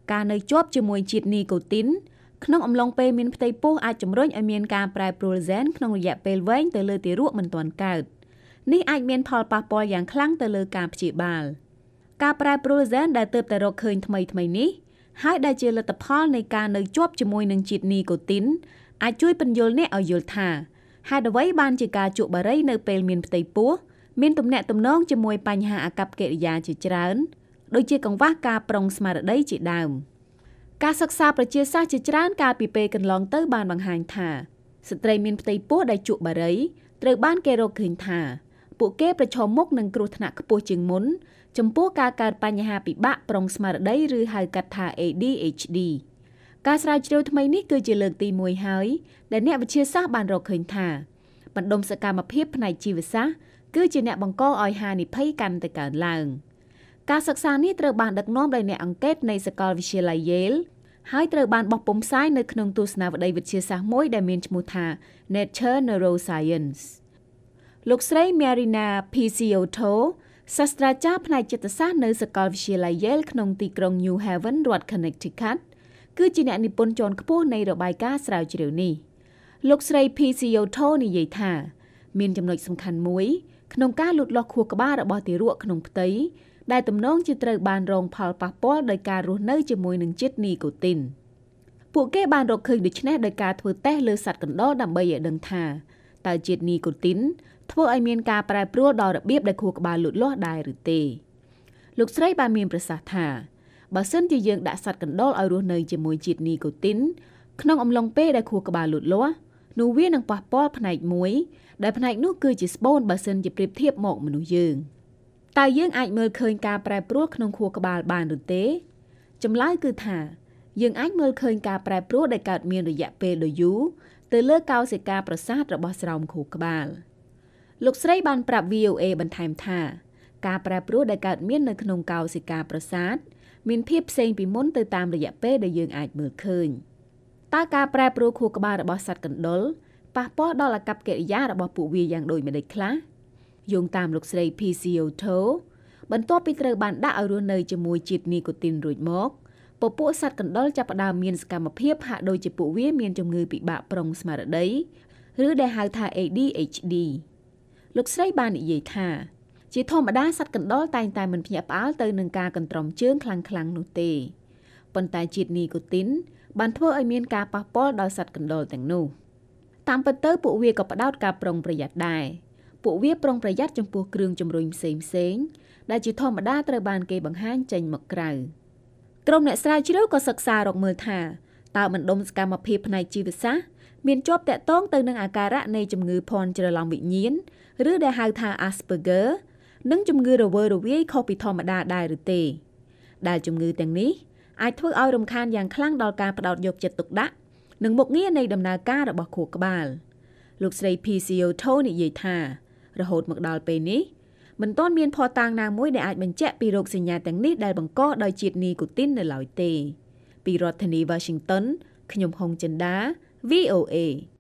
Speaker 6: ការនៅជាប់ជាមួយជាតិនីកូទីនក្នុងអំឡុងពេលមានផ្ទៃពោះអាចជំរុញឲ្យមានការប្រែប្រួលហ្សែនក្នុងរយៈពេលវែងទៅលើទារកមិនទាន់កើតនេះអាចមានផលប៉ះពាល់យ៉ាងខ្លាំងទៅលើការព្យាបាលការប្រែប្រួលហ្សែនដែលទើបតែរកឃើញថ្មីថ្មីនេះហើយដែលជាលទ្ធផលនៃការនៅជាប់ជាមួយនឹងជាតិនីកូទីនអាចជួយពន្យល់អ្នកឲ្យយល់ថាហេតុអ្វីបានជាការជក់បារីនៅពេលមានផ្ទៃពោះមានទំនាក់ទំនងជាមួយបញ្ហាអាកប្បកិរិយាជាច្រើនដូចជាកង្វះការប្រុងស្មារតីជាដើមការសិក្សាប្រជាសាស្ត្រជាច្រើនកាលពីពេលកន្លងទៅបានបង្ហាញថាស្ត្រីមានផ្ទៃពោះដែលជក់បារីត្រូវបានគេរកឃើញថាពួកគេប្រឈមមុខនឹងគ្រោះថ្នាក់ខ្ពស់ជាងមុនចំពោះការកើតបញ្ហាពិបាកប្រុងស្មារតីឬហៅកាត់ថា A D H D ការស្រាវជ្រាវថ្មីនេះគឺជាលើកទីមួយហើយដែលអ្នកវិទ្យាសាស្ត្របានរកឃើញថាបណ្ដុំសកម្មភាពផ្នែកជីវសាស្ត្រគឺជាអ្នកបង្កឲ្យហានិភ័យកាន់តែកើនឡើងការសិក្សានេះត្រូវបានដឹកនាំដោយអ្នកអង្កេតនៃសាកលវិទ្យាល័យ Yale ហើយត្រូវបានបោះពុម្ពផ្សាយនៅក្នុងទស្សនាវដ្តីវិទ្យាសាស្ត្រមួយដែលមានឈ្មោះថា Nature Neuroscience លោកស្រី Marina Picciotto សាស្ត្រាចារ្យផ្នែកចិត្តសាស្ត្រនៅសាកលវិទ្យាល័យ Yale ក្នុងទីក្រុង New Haven រដ្ឋ Connecticut គឺជាអ្នកនិពន្ធជាន់ខ្ពស់នៃរបាយការណ៍ស្រាវជ្រាវនេះលោកស្រី Picciotto និយាយថាមានចំណុចសំខាន់មួយក្នុងការលូតលាស់ខួរក្បាលរបស់ទារកក្នុងផ្ទៃដែលទំនងជាត្រូវបានរងផលប៉ះពាល់ដោយការរស់នៅជាមួយនឹងជាតិនីកូទីនពួកគេបានរកឃើញដូចនេះដោយការធ្វើតេស្តលើសត្វកណ្តុរដើម្បីឲ្យដឹងថាតើជាតិនីកូទីនធ្វើឲ្យមានការប្រែប្រួលដល់របៀបដែលខួរក្បាលលូតលាស់ដែរឬទេលោកស្រីបានមានប្រសាសន៍ថាបើសិនជាយើងដាក់សត្វកណ្តុរឲ្យរស់នៅជាមួយជាតិនីកូទីនក្នុងអំឡុងពេលដែលខួរក្បាលលូតលាស់នោះវានឹងប៉ះពាល់ផ្នែកមួយដែលផ្នែកនោះគឺជាស្បូនបើសិនជាប្រៀបធៀបមកមនុស្សយើងតើយើងអាចមើលឃើញការប្រែប្រួលក្នុងខួរក្បាលបានឬទេចម្លើយគឺថាយើងអាចមើលឃើញការប្រែប្រួលដែលកើតមានរយៈពេលដ៏យូរទៅលើកោសិកាប្រសាទរបស់ស្រោមខួរក្បាលលោកស្រីបានប្រាប់ V O A បន្ថែមថាការប្រែប្រួលដែលកើតមាននៅក្នុងកោសិកាប្រសាទមានភាពផ្សេងពីមុនទៅតាមរយៈពេលដែលយើងអាចមើលឃើញតើការប្រែប្រួលខួរក្បាលរបស់សត្វកណ្តុរប៉ះពាល់ដល់អាកប្បកិរិយារបស់ពួកវាយ៉ាងដូចម្តេចខ្លះយោងតាមលោកស្រី Picciotto បន្ទាប់ពីត្រូវបានដាក់ឲ្យរស់នៅជាមួយជាតិនីកូទីនរួចមកពពួកសត្វកណ្តុរចាប់ផ្ដើមមានសកម្មភាពហាក់ដូចជាពួកវាមានជំងឺពិបាកប្រុងស្មារតីឬដែលហៅថា A D H D លោកស្រីបាននិយាយថាជាធម្មតាសត្វកណ្តុរតែងតែមិនភ្ញាក់ផ្អើលទៅនឹងការកន្ទ្រំជើងខ្លាំងៗនោះទេប៉ុន្តែជាតិនីកូទីនបានធ្វើឲ្យមានការប៉ះពាល់ដល់សត្វកណ្តុរទាំងនោះតាមពិតទៅពួកវាក៏ផ្ដោតការប្រុងប្រយ័ត្នដែរពួកវាប្រុងប្រយ័ត្នចំពោះគ្រឿងជំរុញផ្សេងផ្សេងដែលជាធម្មតាត្រូវបានគេបង្ហាញចេញមកក្រៅក្រុមអ្នកស្រាវជ្រាវក៏សិក្សារកមើលថាតើបណ្ដុំសកម្មភាពផ្នែកជីវសាស្ត្រមានជាប់តាក់ទងទៅនឹងអាការៈនៃជំងឺភ័ន្តច្រឡំវិញ្ញាណឬដែលហៅថា Asperger និងជំងឺរវើរវាយខុសពីធម្មតាដែរឬទេដែលជំងឺទាំងនេះអាចធ្វើឲ្យរំខានយ៉ាងខ្លាំងដល់ការផ្ដោតយកចិត្តទុកដាក់និងមុខងារនៃដំណើរការរបស់ខួរក្បាលលោកស្រី Picciotto និយាយថារហូតមកដល់ពេលនេះមិនទាន់មានភស្តុតាងណាមួយដែលអាចបញ្ជាក់ពីរោគសញ្ញាទាំងនេះដែលបង្កដោយជាតិនីកូទីននៅឡើយទេពីរដ្ឋធានី Washington ខ្ញុំហុងចិន្តា V O A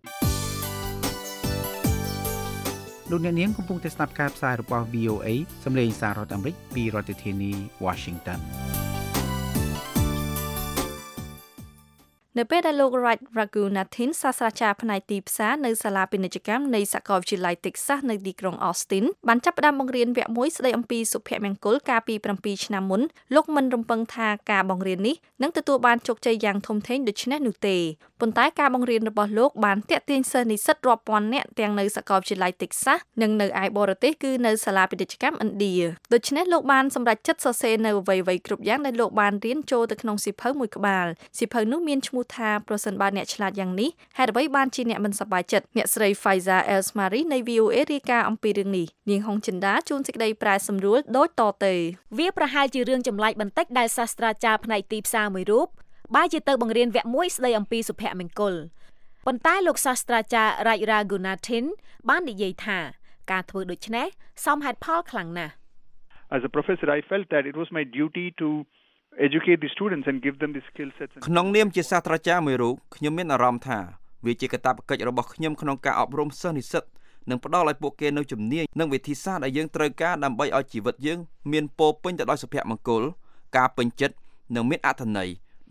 Speaker 10: លោកអ្នកនាងកំពុងតែស្ដាប់ការផ្សាយរបស់ V O A សម្លេងសាររដ្ឋអាមេរិកពីរដ្ឋធានី Washington
Speaker 3: នៅពេលដែលលោក Wright Ragunathon សាស្ត្រាចារ្យផ្នែកទីផ្សារនៅសាលាពាណិជ្ជកម្មនៃសាកលវិទ្យាល័យ Texas នៅទីក្រុង Austin បានចាប់ផ្ដើមបង្រៀនវគ្គមួយស្ដីអំពីសុភមង្គលកាលពី7ឆ្នាំមុនលោកមិនរំពឹងថាការបង្រៀននេះនឹងទទួលបានជោគជ័យយ៉ាងធំធេងដូច្នេះនោះទេប៉ុន្តែការបង្រៀនរបស់លោកបានទាក់ទាញសិស្សនិស្សិតរាប់ពាន់នាក់ទាំងនៅសាកលវិទ្យាល័យ Texas និងនៅឯបរទេសគឺនៅសាលាពាណិជ្ជកម្មឥណ្ឌាដូច្នេះលោកបានសម្រេចចិត្តសរសេរនៅអ្វីៗគ្រប់យ៉ាងដែលលោកបានរៀនចូលទៅក្នុងសៀវភៅមួយក្បាលសៀវភៅនោះមានឈ្មោះថាប្រសិនបើអ្នកឆ្លាតយ៉ាងនេះហេតុអ្វីបានជាអ្នកមិនសប្បាយចិត្តអ្នកស្រី Faiza Elsmari នៃ V O A រាយការណ៍អំពីរឿងនេះនាងហុងចិន្តាជួនសេចក្តីប្រែសម្រួលដូចតទៅ
Speaker 6: វាប្រហែលជារឿងចម្លែកបន្តិចដែលសាស្ត្រាចារ្យផ្នែកទីផ្សារមួយរូបបែរជាទៅបង្រៀនវគ្គមួយស្ដីអំពីសុភមង្គលប៉ុន្តែលោកសាស្ត្រាចារ្យ Wright Ragunathon បាននិយាយថាការធ្វើដូច្នេះសមហេតុផលខ្លាំងណាស់
Speaker 20: As a professor I felt that it was my duty to educate the students and give them the skill sets
Speaker 17: ក្នុងនាមជាសាស្ត្រាចារ្យមួយរូបខ្ញុំមានអារម្មណ៍ថាវាជាកាតព្វកិច្ចរបស់ខ្ញុំក្នុងការអប់រំសិស្សនិស្សិតនិងផ្ដល់ឲ្យពួកគេនូវជំនាញនិងវិធីសាស្ត្រដែលយើងត្រូវការដើម្បីឲ្យជីវិតយើងមានពោរពេញទៅដោយសុភមង្គលការពេញចិត្តនិងមានអត្ថន័យ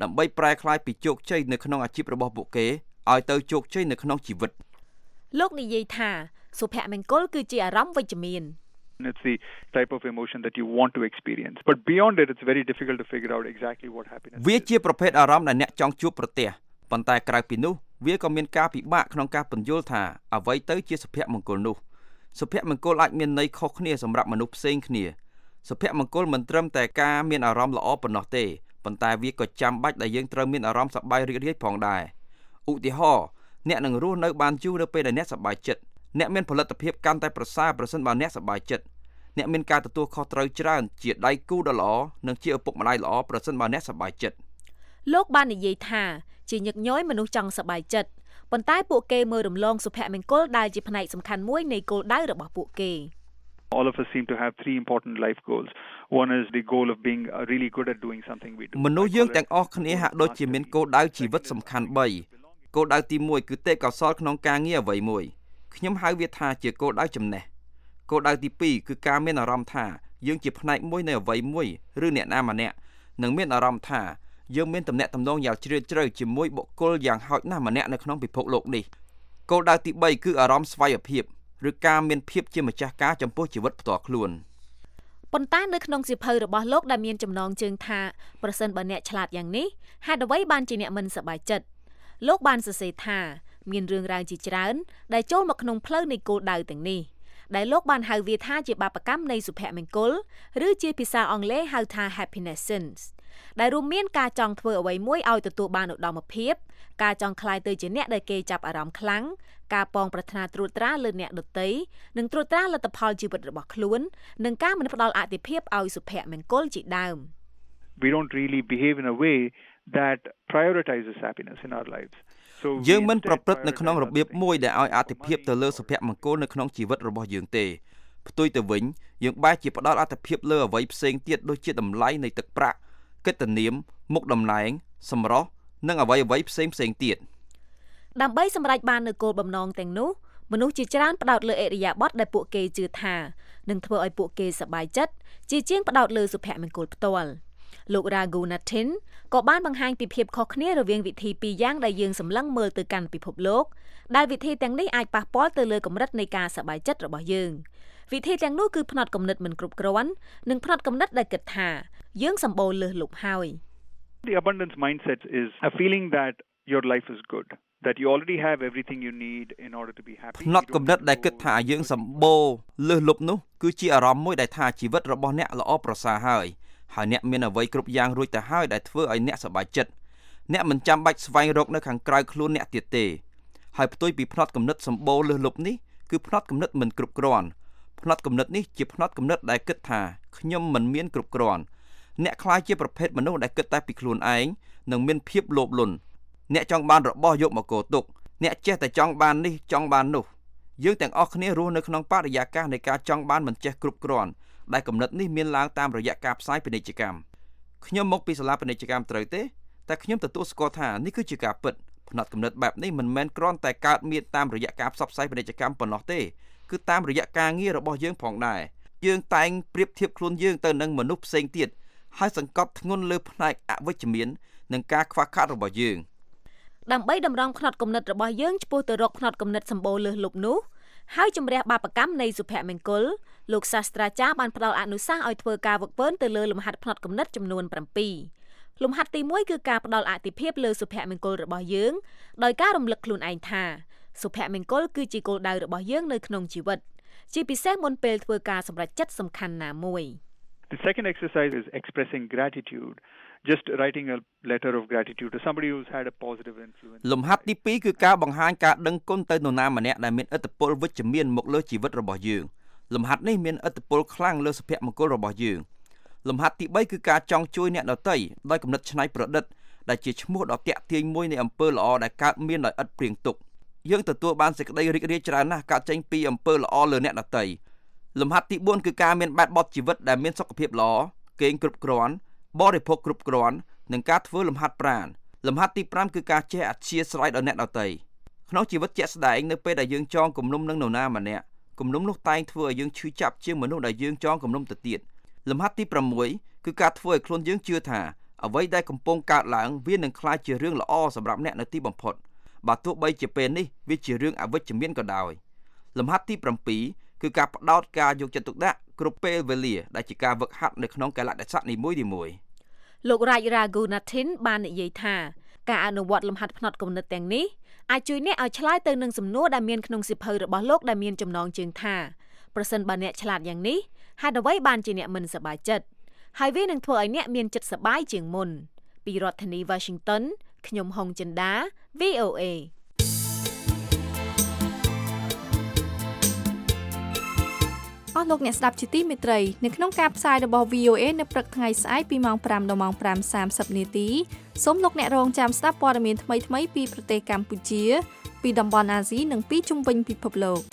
Speaker 17: ដើម្បីប្រែក្លាយពីជោគជ័យនៅក្នុងអាជីពរបស់ពួកគេឲ្យទៅជោគជ័យនៅក្នុងជីវិត
Speaker 6: លោកនិយាយថាសុភមង្គលគឺជាអារម្មណ៍វិជ្ជមាន
Speaker 20: It's the type of emotion that you want to experience. But beyond it, it's very difficult to figure out exactly what happiness is.
Speaker 17: វាជាប្រភេទអារម្មណ៍ដែលអ្នកចង់ជួបប្រទះប៉ុន្តែក្រៅពីនោះវាក៏មានការពិបាកក្នុងការពន្យល់ថាអ្វីទៅជាសុភមង្គលនោះសុភមង្គលអាចមានន័យខុសគ្នាសម្រាប់មនុស្សផ្សេងគ្នាសុភមង្គលមិនត្រឹមតែការមានអារម្មណ៍ល្អប៉ុណ្ណោះទេប៉ុន្តែវាក៏ចាំបាច់ដែលយើងត្រូវមានអារម្មណ៍សប្បាយរីករាយផងដែរឧទាហរណ៍អ្នកនឹងរស់នៅបានយូរនៅពេលដែលអ្នកសប្បាយចិត្តអ្នកមានផលិតភាពកាន់តែប្រសើរប្រសិនបើអ្នកសប្បាយចិត្តអ្នកមានការទទួលខុសត្រូវច្រើនជាដៃគូដ៏ល្អនិងជាឪពុកម្ដាយល្អប្រសិនបើអ្នកសប្បាយចិត្ត
Speaker 6: លោកបាននិយាយថាជាញឹកញយមនុស្សចង់សប្បាយចិត្តប៉ុន្តែពួកគេមើលរំលងសុភមង្គលដែលជាផ្នែកសំខាន់មួយនៃគោលដៅរបស់ពួកគេ
Speaker 20: All of us seem to have three important life goals. One is the goal of being really good at doing something we do.
Speaker 17: មនុស្សយើងទាំងអស់គ្នាហាក់ដូចជាមានគោលដៅជីវិតសំខាន់បីគោលដៅទីមួយគឺទេពកោសល្យក្នុងការងារអ្វីមួយខ្ញុំហៅវាថាជាគោលដៅចំណេះគោលដៅទីពីរគឺការមានអារម្មណ៍ថាយើងជាផ្នែកមួយនៃអ្វីមួយឬអ្នកណាម្នាក់នឹងមានអារម្មណ៍ថាយើងមានទំនាក់ទំនងយ៉ាងជ្រាលជ្រៅជាមួយបុគ្គលយ៉ាងហោចណាស់ម្នាក់នៅក្នុងពិភពលោកនេះគោលដៅទីបីគឺអារម្មណ៍ស្វ័យភាពឬការមានភាពជាម្ចាស់ការចំពោះជីវិតផ្ទាល់ខ្លួន
Speaker 6: ប៉ុន្តែនៅក្នុងសៀវភៅរបស់លោកដែលមានចំណងជើងថាប្រសិនបើអ្នកឆ្លាតយ៉ាងនេះហេតុអ្វីបានជាអ្នកមិនសប្បាយចិត្តលោកបានសរសេរថាមានរឿងរ៉ាវជាច្រើនដែលចូលមកក្នុងផ្លូវនៃគោលដៅទាំងនេះដែលលោកបានហៅវាថាជាបាបកម្មនៃសុភមង្គលឬជាភាសាអង់គ្លេសហៅថា happiness sins ដែលរួមមានការចង់ធ្វើអ្វីមួយឲ្យទទួលបានឧត្តមភាពការចង់ក្លាយទៅជាអ្នកដែលគេចាប់អារម្មណ៍ខ្លាំងការប៉ងប្រាថ្នាត្រួតត្រាលើអ្នកដទៃនិងត្រួតត្រាលទ្ធផលជីវិតរបស់ខ្លួននិងការមិនផ្ដល់អាទិភាពឲ្យសុភមង្គលជាដើម
Speaker 20: We don't really behave in a way that prioritizes happiness in our lives.
Speaker 17: យើងមិនប្រព្រឹត្តនៅក្នុងរបៀបមួយដែលឲ្យអាទិភាពទៅលើសុភមង្គលនៅក្នុងជីវិតរបស់យើងទេផ្ទុយទៅវិញយើងបែរជាផ្ដល់អាទិភាពលើអ្វីផ្សេងទៀតដូចជាតម្លៃនៃទឹកប្រាក់កិត្តិនាមមុខតំណែងសម្រស់និងអ្វីអ្វីផ្សេងផ្សេងទៀត
Speaker 6: ដើម្បីសម្រេចបាននូវគោលបំណងទាំងនោះមនុស្សជាច្រើនផ្ដោតលើអរិយាប័ត្រដែលពួកគេជឿថានឹងធ្វើឲ្យពួកគេសប្បាយចិត្តជាជាងផ្ដោតលើសុភមង្គលផ្ទាល់លោក Raghunathan ក៏បានបង្ហាញពីភាពខុសគ្នារវាងវិធីពីរយ៉ាងដែលយើងសម្លឹងមើលទៅកាន់ពិភពលោកដែលវិធីទាំងនេះអាចប៉ះពាល់ទៅលើកម្រិតនៃការសប្បាយចិត្តរបស់យើងវិធីទាំងនោះគឺផ្នត់គំនិតមិនគ្រប់គ្រាន់និងផ្នត់គំនិតដែលគិតថាយើងសម្បូរលើសលប់ហើយ
Speaker 20: The abundance mindset is a feeling that your life is good that you already have everything you need in order to be happy
Speaker 17: ផ្នត់គំនិតដែលគិតថាយើងសម្បូរលើសលប់នោះគឺជាអារម្មណ៍មួយដែលថាជីវិតរបស់អ្នកល្អប្រសើរហើយហើយអ្នកមានអ្វីគ្រប់យ៉ាងរួចទៅហើយដែលធ្វើឲ្យអ្នកសប្បាយចិត្តអ្នកមិនចាំបាច់ស្វែងរកនៅខាងក្រៅខ្លួនអ្នកទៀតទេហើយផ្ទុយពីផ្នត់គំនិតសម្បូរលើសលប់នេះគឺផ្នត់គំនិតមិនគ្រប់គ្រាន់ផ្នត់គំនិតនេះជាផ្នត់គំនិតដែលគិតថាខ្ញុំមិនមានគ្រប់គ្រាន់អ្នកខ្លាចជាប្រភេទមនុស្សដែលគិតតែពីខ្លួនឯងនិងមានភាពលោភលន់អ្នកចង់បានរបស់យកមកកោទុកអ្នកចេះតែចង់បាននេះចង់បាននោះយើងទាំងអស់គ្នារស់នៅក្នុងបរិយាកាសនៃការចង់បានមិនចេះគ្រប់គ្រាន់ដែលគំនិតនេះមានឡើងតាមរយៈការផ្សាយពាណិជ្ជកម្មខ្ញុំមកពីសាលាពាណិជ្ជកម្មត្រូវទេតែខ្ញុំទទួលស្គាល់ថានេះគឺជាការពិតផ្នត់គំនិតបែបនេះមិនមែនគ្រាន់តែកើតមានតាមរយៈការផ្សព្វផ្សាយពាណិជ្ជកម្មប៉ុណ្ណោះទេគឺតាមរយៈការងាររបស់យើងផងដែរយើងតែងប្រៀបធៀបខ្លួនយើងទៅនឹងមនុស្សផ្សេងទៀតហើយសង្កត់ធ្ងន់លើផ្នែកអវិជ្ជមាននិងការខ្វះខាតរបស់យើង
Speaker 6: ដើម្បីតម្រង់ផ្នត់គំនិតរបស់យើងឆ្ពោះទៅរកផ្នត់គំនិតសម្បូរលើសលប់នោះហើយជំរះបាបកម្មនៃសុភមង្គលលោកសាស្ត្រាចារ្យបានផ្ដល់អនុសាសន៍ឲ្យធ្វើការវឹកវើទៅលើលំហាត់ផ្នត់គំនិតចំនួនប្រាំពីរលំហាត់ទីមួយគឺការផ្ដល់អាទិភាពលើសុភមង្គលរបស់យើងដោយការរំលឹកខ្លួនឯងថាសុភមង្គលគឺជាគោលដៅរបស់យើងនៅក្នុងជីវិតជាពិសេសមុនពេលធ្វើការសម្រេចចិត្តសំខាន់ណាមួយ
Speaker 20: The second exercise is expressing gratitude just writing a letter of gratitude to somebody who's had a positive influence
Speaker 17: លំហាត់ទីពីរគឺការបង្ហាញការដឹងគុណទៅនរណាម្នាក់ដែលមានឥទ្ធិពលវិជ្ជមានមកលើជីវិតរបស់យើងលំហាត់នេះមានឥទ្ធិពលខ្លាំងលើសុភមង្គលរបស់យើងលំហាត់ទីបីគឺការចង់ជួយអ្នកដទៃដោយគំនិតច្នៃប្រឌិតដែលជាឈ្មោះដ៏តាក់ទាញមួយនៃអំពើល្អដែលកើតមានដោយឥតព្រៀងទុកយើងទទួលបានសេចក្តីរីករាយច្រើនណាស់កើតចេញពីអំពើល្អលើអ្នកដទៃលំហាត់ទីបួនគឺការមានបែបបទជីវិតដែលមានសុខភាពល្អគេងគ្រប់គ្រាន់បរិភោគគ្រប់គ្រាន់និងការធ្វើលំហាត់ប្រាណលំហាត់ទីប្រាំគឺការចេះអធ្យាស្រ័យដល់អ្នកដទៃក្នុងជីវិតជាក់ស្ដែងនៅពេលដែលយើងចងគំនុំនឹងនរណាម្នាក់គំនុំនោះតែងធ្វើឲ្យយើងឈឺចាប់ជាងមនុស្សដែលយើងចងគំនុំទៅទៀតលំហាត់ទីប្រាំមួយគឺការធ្វើឲ្យខ្លួនយើងជឿថាអ្វីដែលកំពុងកើតឡើងវានឹងក្លាយជារឿងល្អសម្រាប់អ្នកនៅទីបំផុតបើទោះបីជាពេលនេះវាជារឿងអវិជ្ជមានក៏ដោយលំហាត់ទី7គឺការផ្ដោតការយកចិត្តទុកដាក់គ្រប់ពេលវេលាដែលជាការវឹកហាត់នៅក្នុងកីឡាសកលនីមួយៗ
Speaker 6: លោក Raj Raghunathan បាននិយាយថាការអនុវត្តលំហាត់ផ្នត់គំនិតទាំងនេះអាចជួយអ្នកឲ្យឆ្លើយទៅនឹងសំណួរដែលមានក្នុងសៀវភៅរបស់លោកដែលមានចំណងជើងថាប្រសិនបើអ្នកឆ្លាតយ៉ាងនេះហេតុអ្វីបានជាអ្នកមិនសប្បាយចិត្តហើយវានឹងធ្វើឲ្យអ្នកមានចិត្តសប្បាយជាងមុនពីរដ្ឋធានី Washington ខ្ញុំហុងចិន្តា V O A
Speaker 3: អស់លោកអ្នកស្ដាប់ជាទីមេត្រីនៅក្នុងការផ្សាយរបស់ V O A នៅព្រឹកថ្ងៃស្អែកពីម៉ោង5ដល់ម៉ោង5:សាមសិបនាទីសូមលោកអ្នករងចាំស្ដាប់ព័ត៌មានថ្មីៗពីប្រទេសកម្ពុជាពីតំបន់អាស៊ីនិងពីជុំវិញពិភពលោក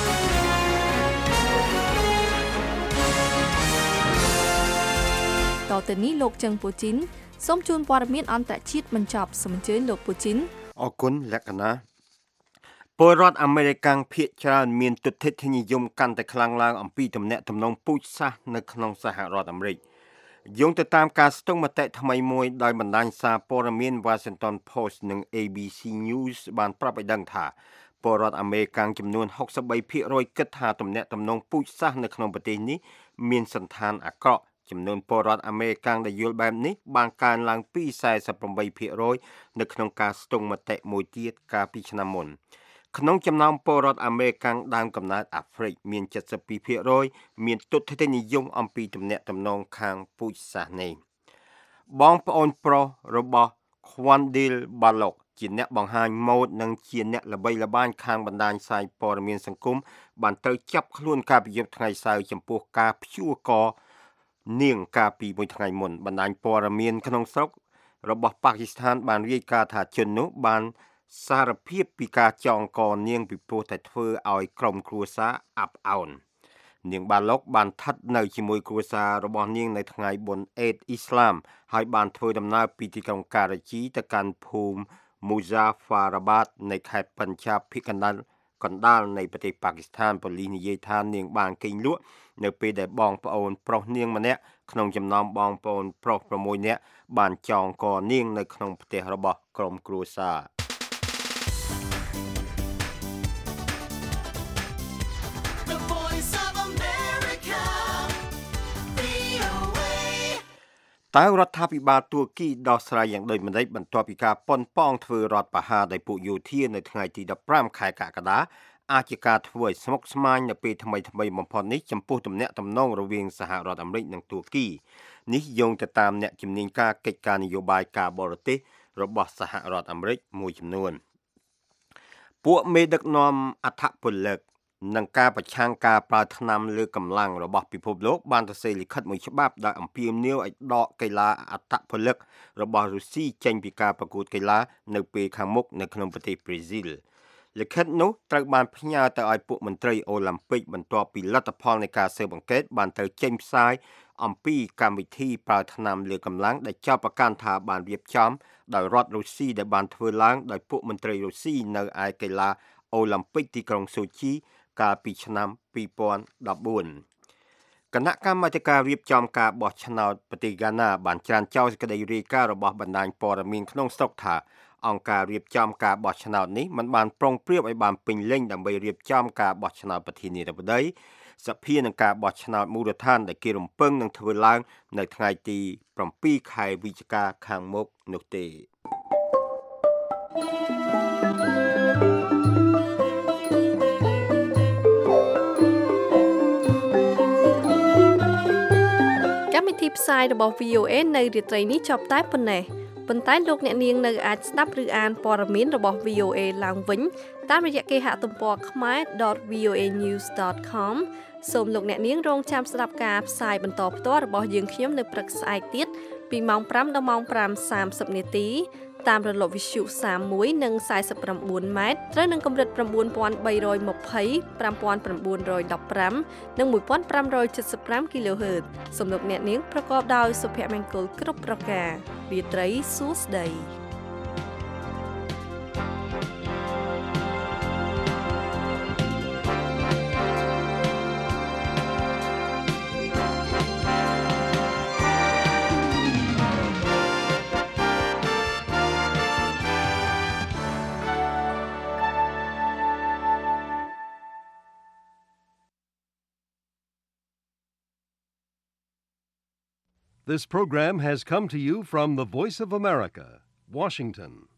Speaker 3: តទៅនេះលោកជឹងពូជីនសូមជូនព័ត៌មានអន្តរជាតិបញ្ចប់សូមអញ្ជើញលោកពូជីន
Speaker 4: អរគុណលក្ខណៈពលរដ្ឋអាមេរិកភាគច្រើនមានទស្សនវិជ្ជានិយមកាន់តែខ្លាំងឡើងអំពីទំនាក់ទំនងពូជសាសន៍នៅក្នុងសហរដ្ឋអាមេរិកយោងទៅតាមការស្ទង់មតិថ្មីមួយដោយបណ្ដាញសារព័ត៌មាន Washington Post និង A B C News បានប្រាប់ឲ្យដឹងថាពលរដ្ឋអាមេរិកចំនួនហុកសិបបីភាគរយគិតថាទំនាក់ទំនងពូជសាសន៍នៅក្នុងប្រទេសនេះមានសន្តានអាក្រក់ចំនួនពលរដ្ឋអាមេរិកដែលយល់បែបនេះបានកើនឡើងពីសែសិបប្រាំបីភាគរយនៅក្នុងការស្ទង់មតិមួយទៀតកាលពីឆ្នាំមុនក្នុងចំណោមពលរដ្ឋអាមេរិកដើមកំណើតអាហ្វ្រិកមានเจ็ดสิบពីរភាគរយមានទស្សនវិជ្ជានិយមអំពីទំនាក់ទំនងខាងពូជសាសន៍នេះបងប្អូនប្រុសរបស់ Quandil Balok ជាអ្នកបង្ហាញម៉ូដនិងជាអ្នកល្បីល្បាញខាងបណ្ដាញផ្សាយព័ត៌មានសង្គមបានត្រូវចាប់ខ្លួនកាលពីយប់ថ្ងៃសៅរ៍ចំពោះការព្យួរកនាងកាលពីមួយថ្ងៃមុនបណ្ដាញព័ត៌មានក្នុងស្រុករបស់ប៉ាគីស្ថានបានរាយការណ៍ថាជននោះបានសារភាពពីការចងកនាងពីព្រោះតែធ្វើឲ្យក្រុមគ្រួសារអាប់អោននាងបាលុកបានស្ថិតនៅជាមួយគ្រួសាររបស់នាងនៅថ្ងៃបុណ្យអេតអ៊ីស្លាមហើយបានធ្វើដំណើរពីទីក្រុងការ៉ាជីទៅកាន់ភូមិ Muzaffarabad នៃខេត្តបញ្ឆាបភាគកណ្ដាលកណ្ដាលនៃប្រទេសប៉ាគីស្ថានប៉ូលីសនិយាយថានាងបានគេងលក់នៅពេលដែលបងប្អូនប្រុសនាងម្នាក់ក្នុងចំណោមបងប្អូនប្រុសប្រាំមួយនាក់បានចងកនាងនៅក្នុងផ្ទះរបស់ក្រុមគ្រួសារតើរដ្ឋាភិបាលទួរគីដោះស្រាយយ៉ាងដូចម្តេចបន្ទាប់ពីការប៉ុនប៉ងធ្វើរដ្ឋប្រហារដោយពួកយោធានៅថ្ងៃទីដប់ប្រាំខែកក្កដាអាចជាការធ្វើឲ្យស្មុគស្មាញនៅពេលថ្មីថ្មីបំផុតនេះចំពោះទំនាក់ទំនងរវាងសហរដ្ឋអាមេរិកនិងទួរគីនេះយោងទៅតាមអ្នកជំនាញការកិច្ចការនយោបាយការបរទេសរបស់សហរដ្ឋអាមេរិកមួយចំនួនពួកមេដឹកនាំអធិពលិកនិងការប្រឆាំងការប្រើថ្នាំលើកម្លាំងរបស់ពិភពលោកបានសរសេរលិខិតមួយច្បាប់ដែលអំពាវនាវឲ្យដកកីឡាអធិពលិករបស់រុស្ស៊ីចេញពីការប្រកួតកីឡានៅពេលខាងមុខនៅក្នុងប្រទេសប្រេស៊ីលលិខិតនោះត្រូវបានផ្ញើទៅឲ្យពួកមន្ត្រីអូឡ িম্প ពិកបន្ទាប់ពីលទ្ធផលនៃការស៊ើបអង្កេតបានត្រូវចេញផ្សាយអំពីកម្មវិធីប្រើថ្នាំលើកម្លាំងដែលចោទប្រកាន់ថាបានរៀបចំដោយរដ្ឋរុស្ស៊ីដែលបានធ្វើឡើងដោយពួកមន្ត្រីរុស្ស៊ីនៅឯកីឡាអូឡ িম্প ពិកទីក្រុងសូជីកាលពីឆ្នាំពីរពាន់ដប់បួនគណៈកម្មាធិការរៀបចំការបោះឆ្នោតប្រទេសហ្គាណាបានច្រានចោលសេចក្តីរាយការណ៍របស់បណ្ដាញព័ត៌មានក្នុងស្រុកថាអង្គការរៀបចំការបោះឆ្នោតនេះមិនបានប្រុងប្រៀបឲ្យបានពេញលេញដើម្បីរៀបចំការបោះឆ្នោតប្រធានាធិបតីសភានិងការបោះឆ្នោតមូលដ្ឋានដែលគេរំពឹងនឹងធ្វើឡើងនៅថ្ងៃទីប្រាំពីរខែវិច្ឆិកាខាងមុខនោះទេ
Speaker 3: កម្មវិធីផ្សាយរបស់ V O A នៅរាត្រីនេះចប់តែប៉ុណ្ណេះប៉ុន្តែលោកអ្នកនាងនៅអាចស្ដាប់ឬអានព័ត៌មានរបស់ V O A ឡើងវិញតាមរយៈគេហទំព័រ ខ្មែរ ដត វី អូ эй ញូស ដត ខម សូមលោកអ្នកនាងរងចាំស្ដាប់ការផ្សាយបន្តផ្ទាល់របស់យើងខ្ញុំនៅព្រឹកស្អែកទៀតពីម៉ោងប្រាំដល់ម៉ោងប្រាំសាមសិបនាទីតាមរលកវិទ្យុសាមមួយនិងខ្សែសិបប្រាំបួនម៉ែត្រត្រូវនឹងកម្រិត៩,៣២០ ៥,៩១៥ និង១,៥៧៥ kHz សំឡេងអ្នកនាងប្រកបដោយសុភមង្គលគ្រប់ប្រការរាត្រីសួស្តី
Speaker 1: This program has come to you from the Voice of America, Washington.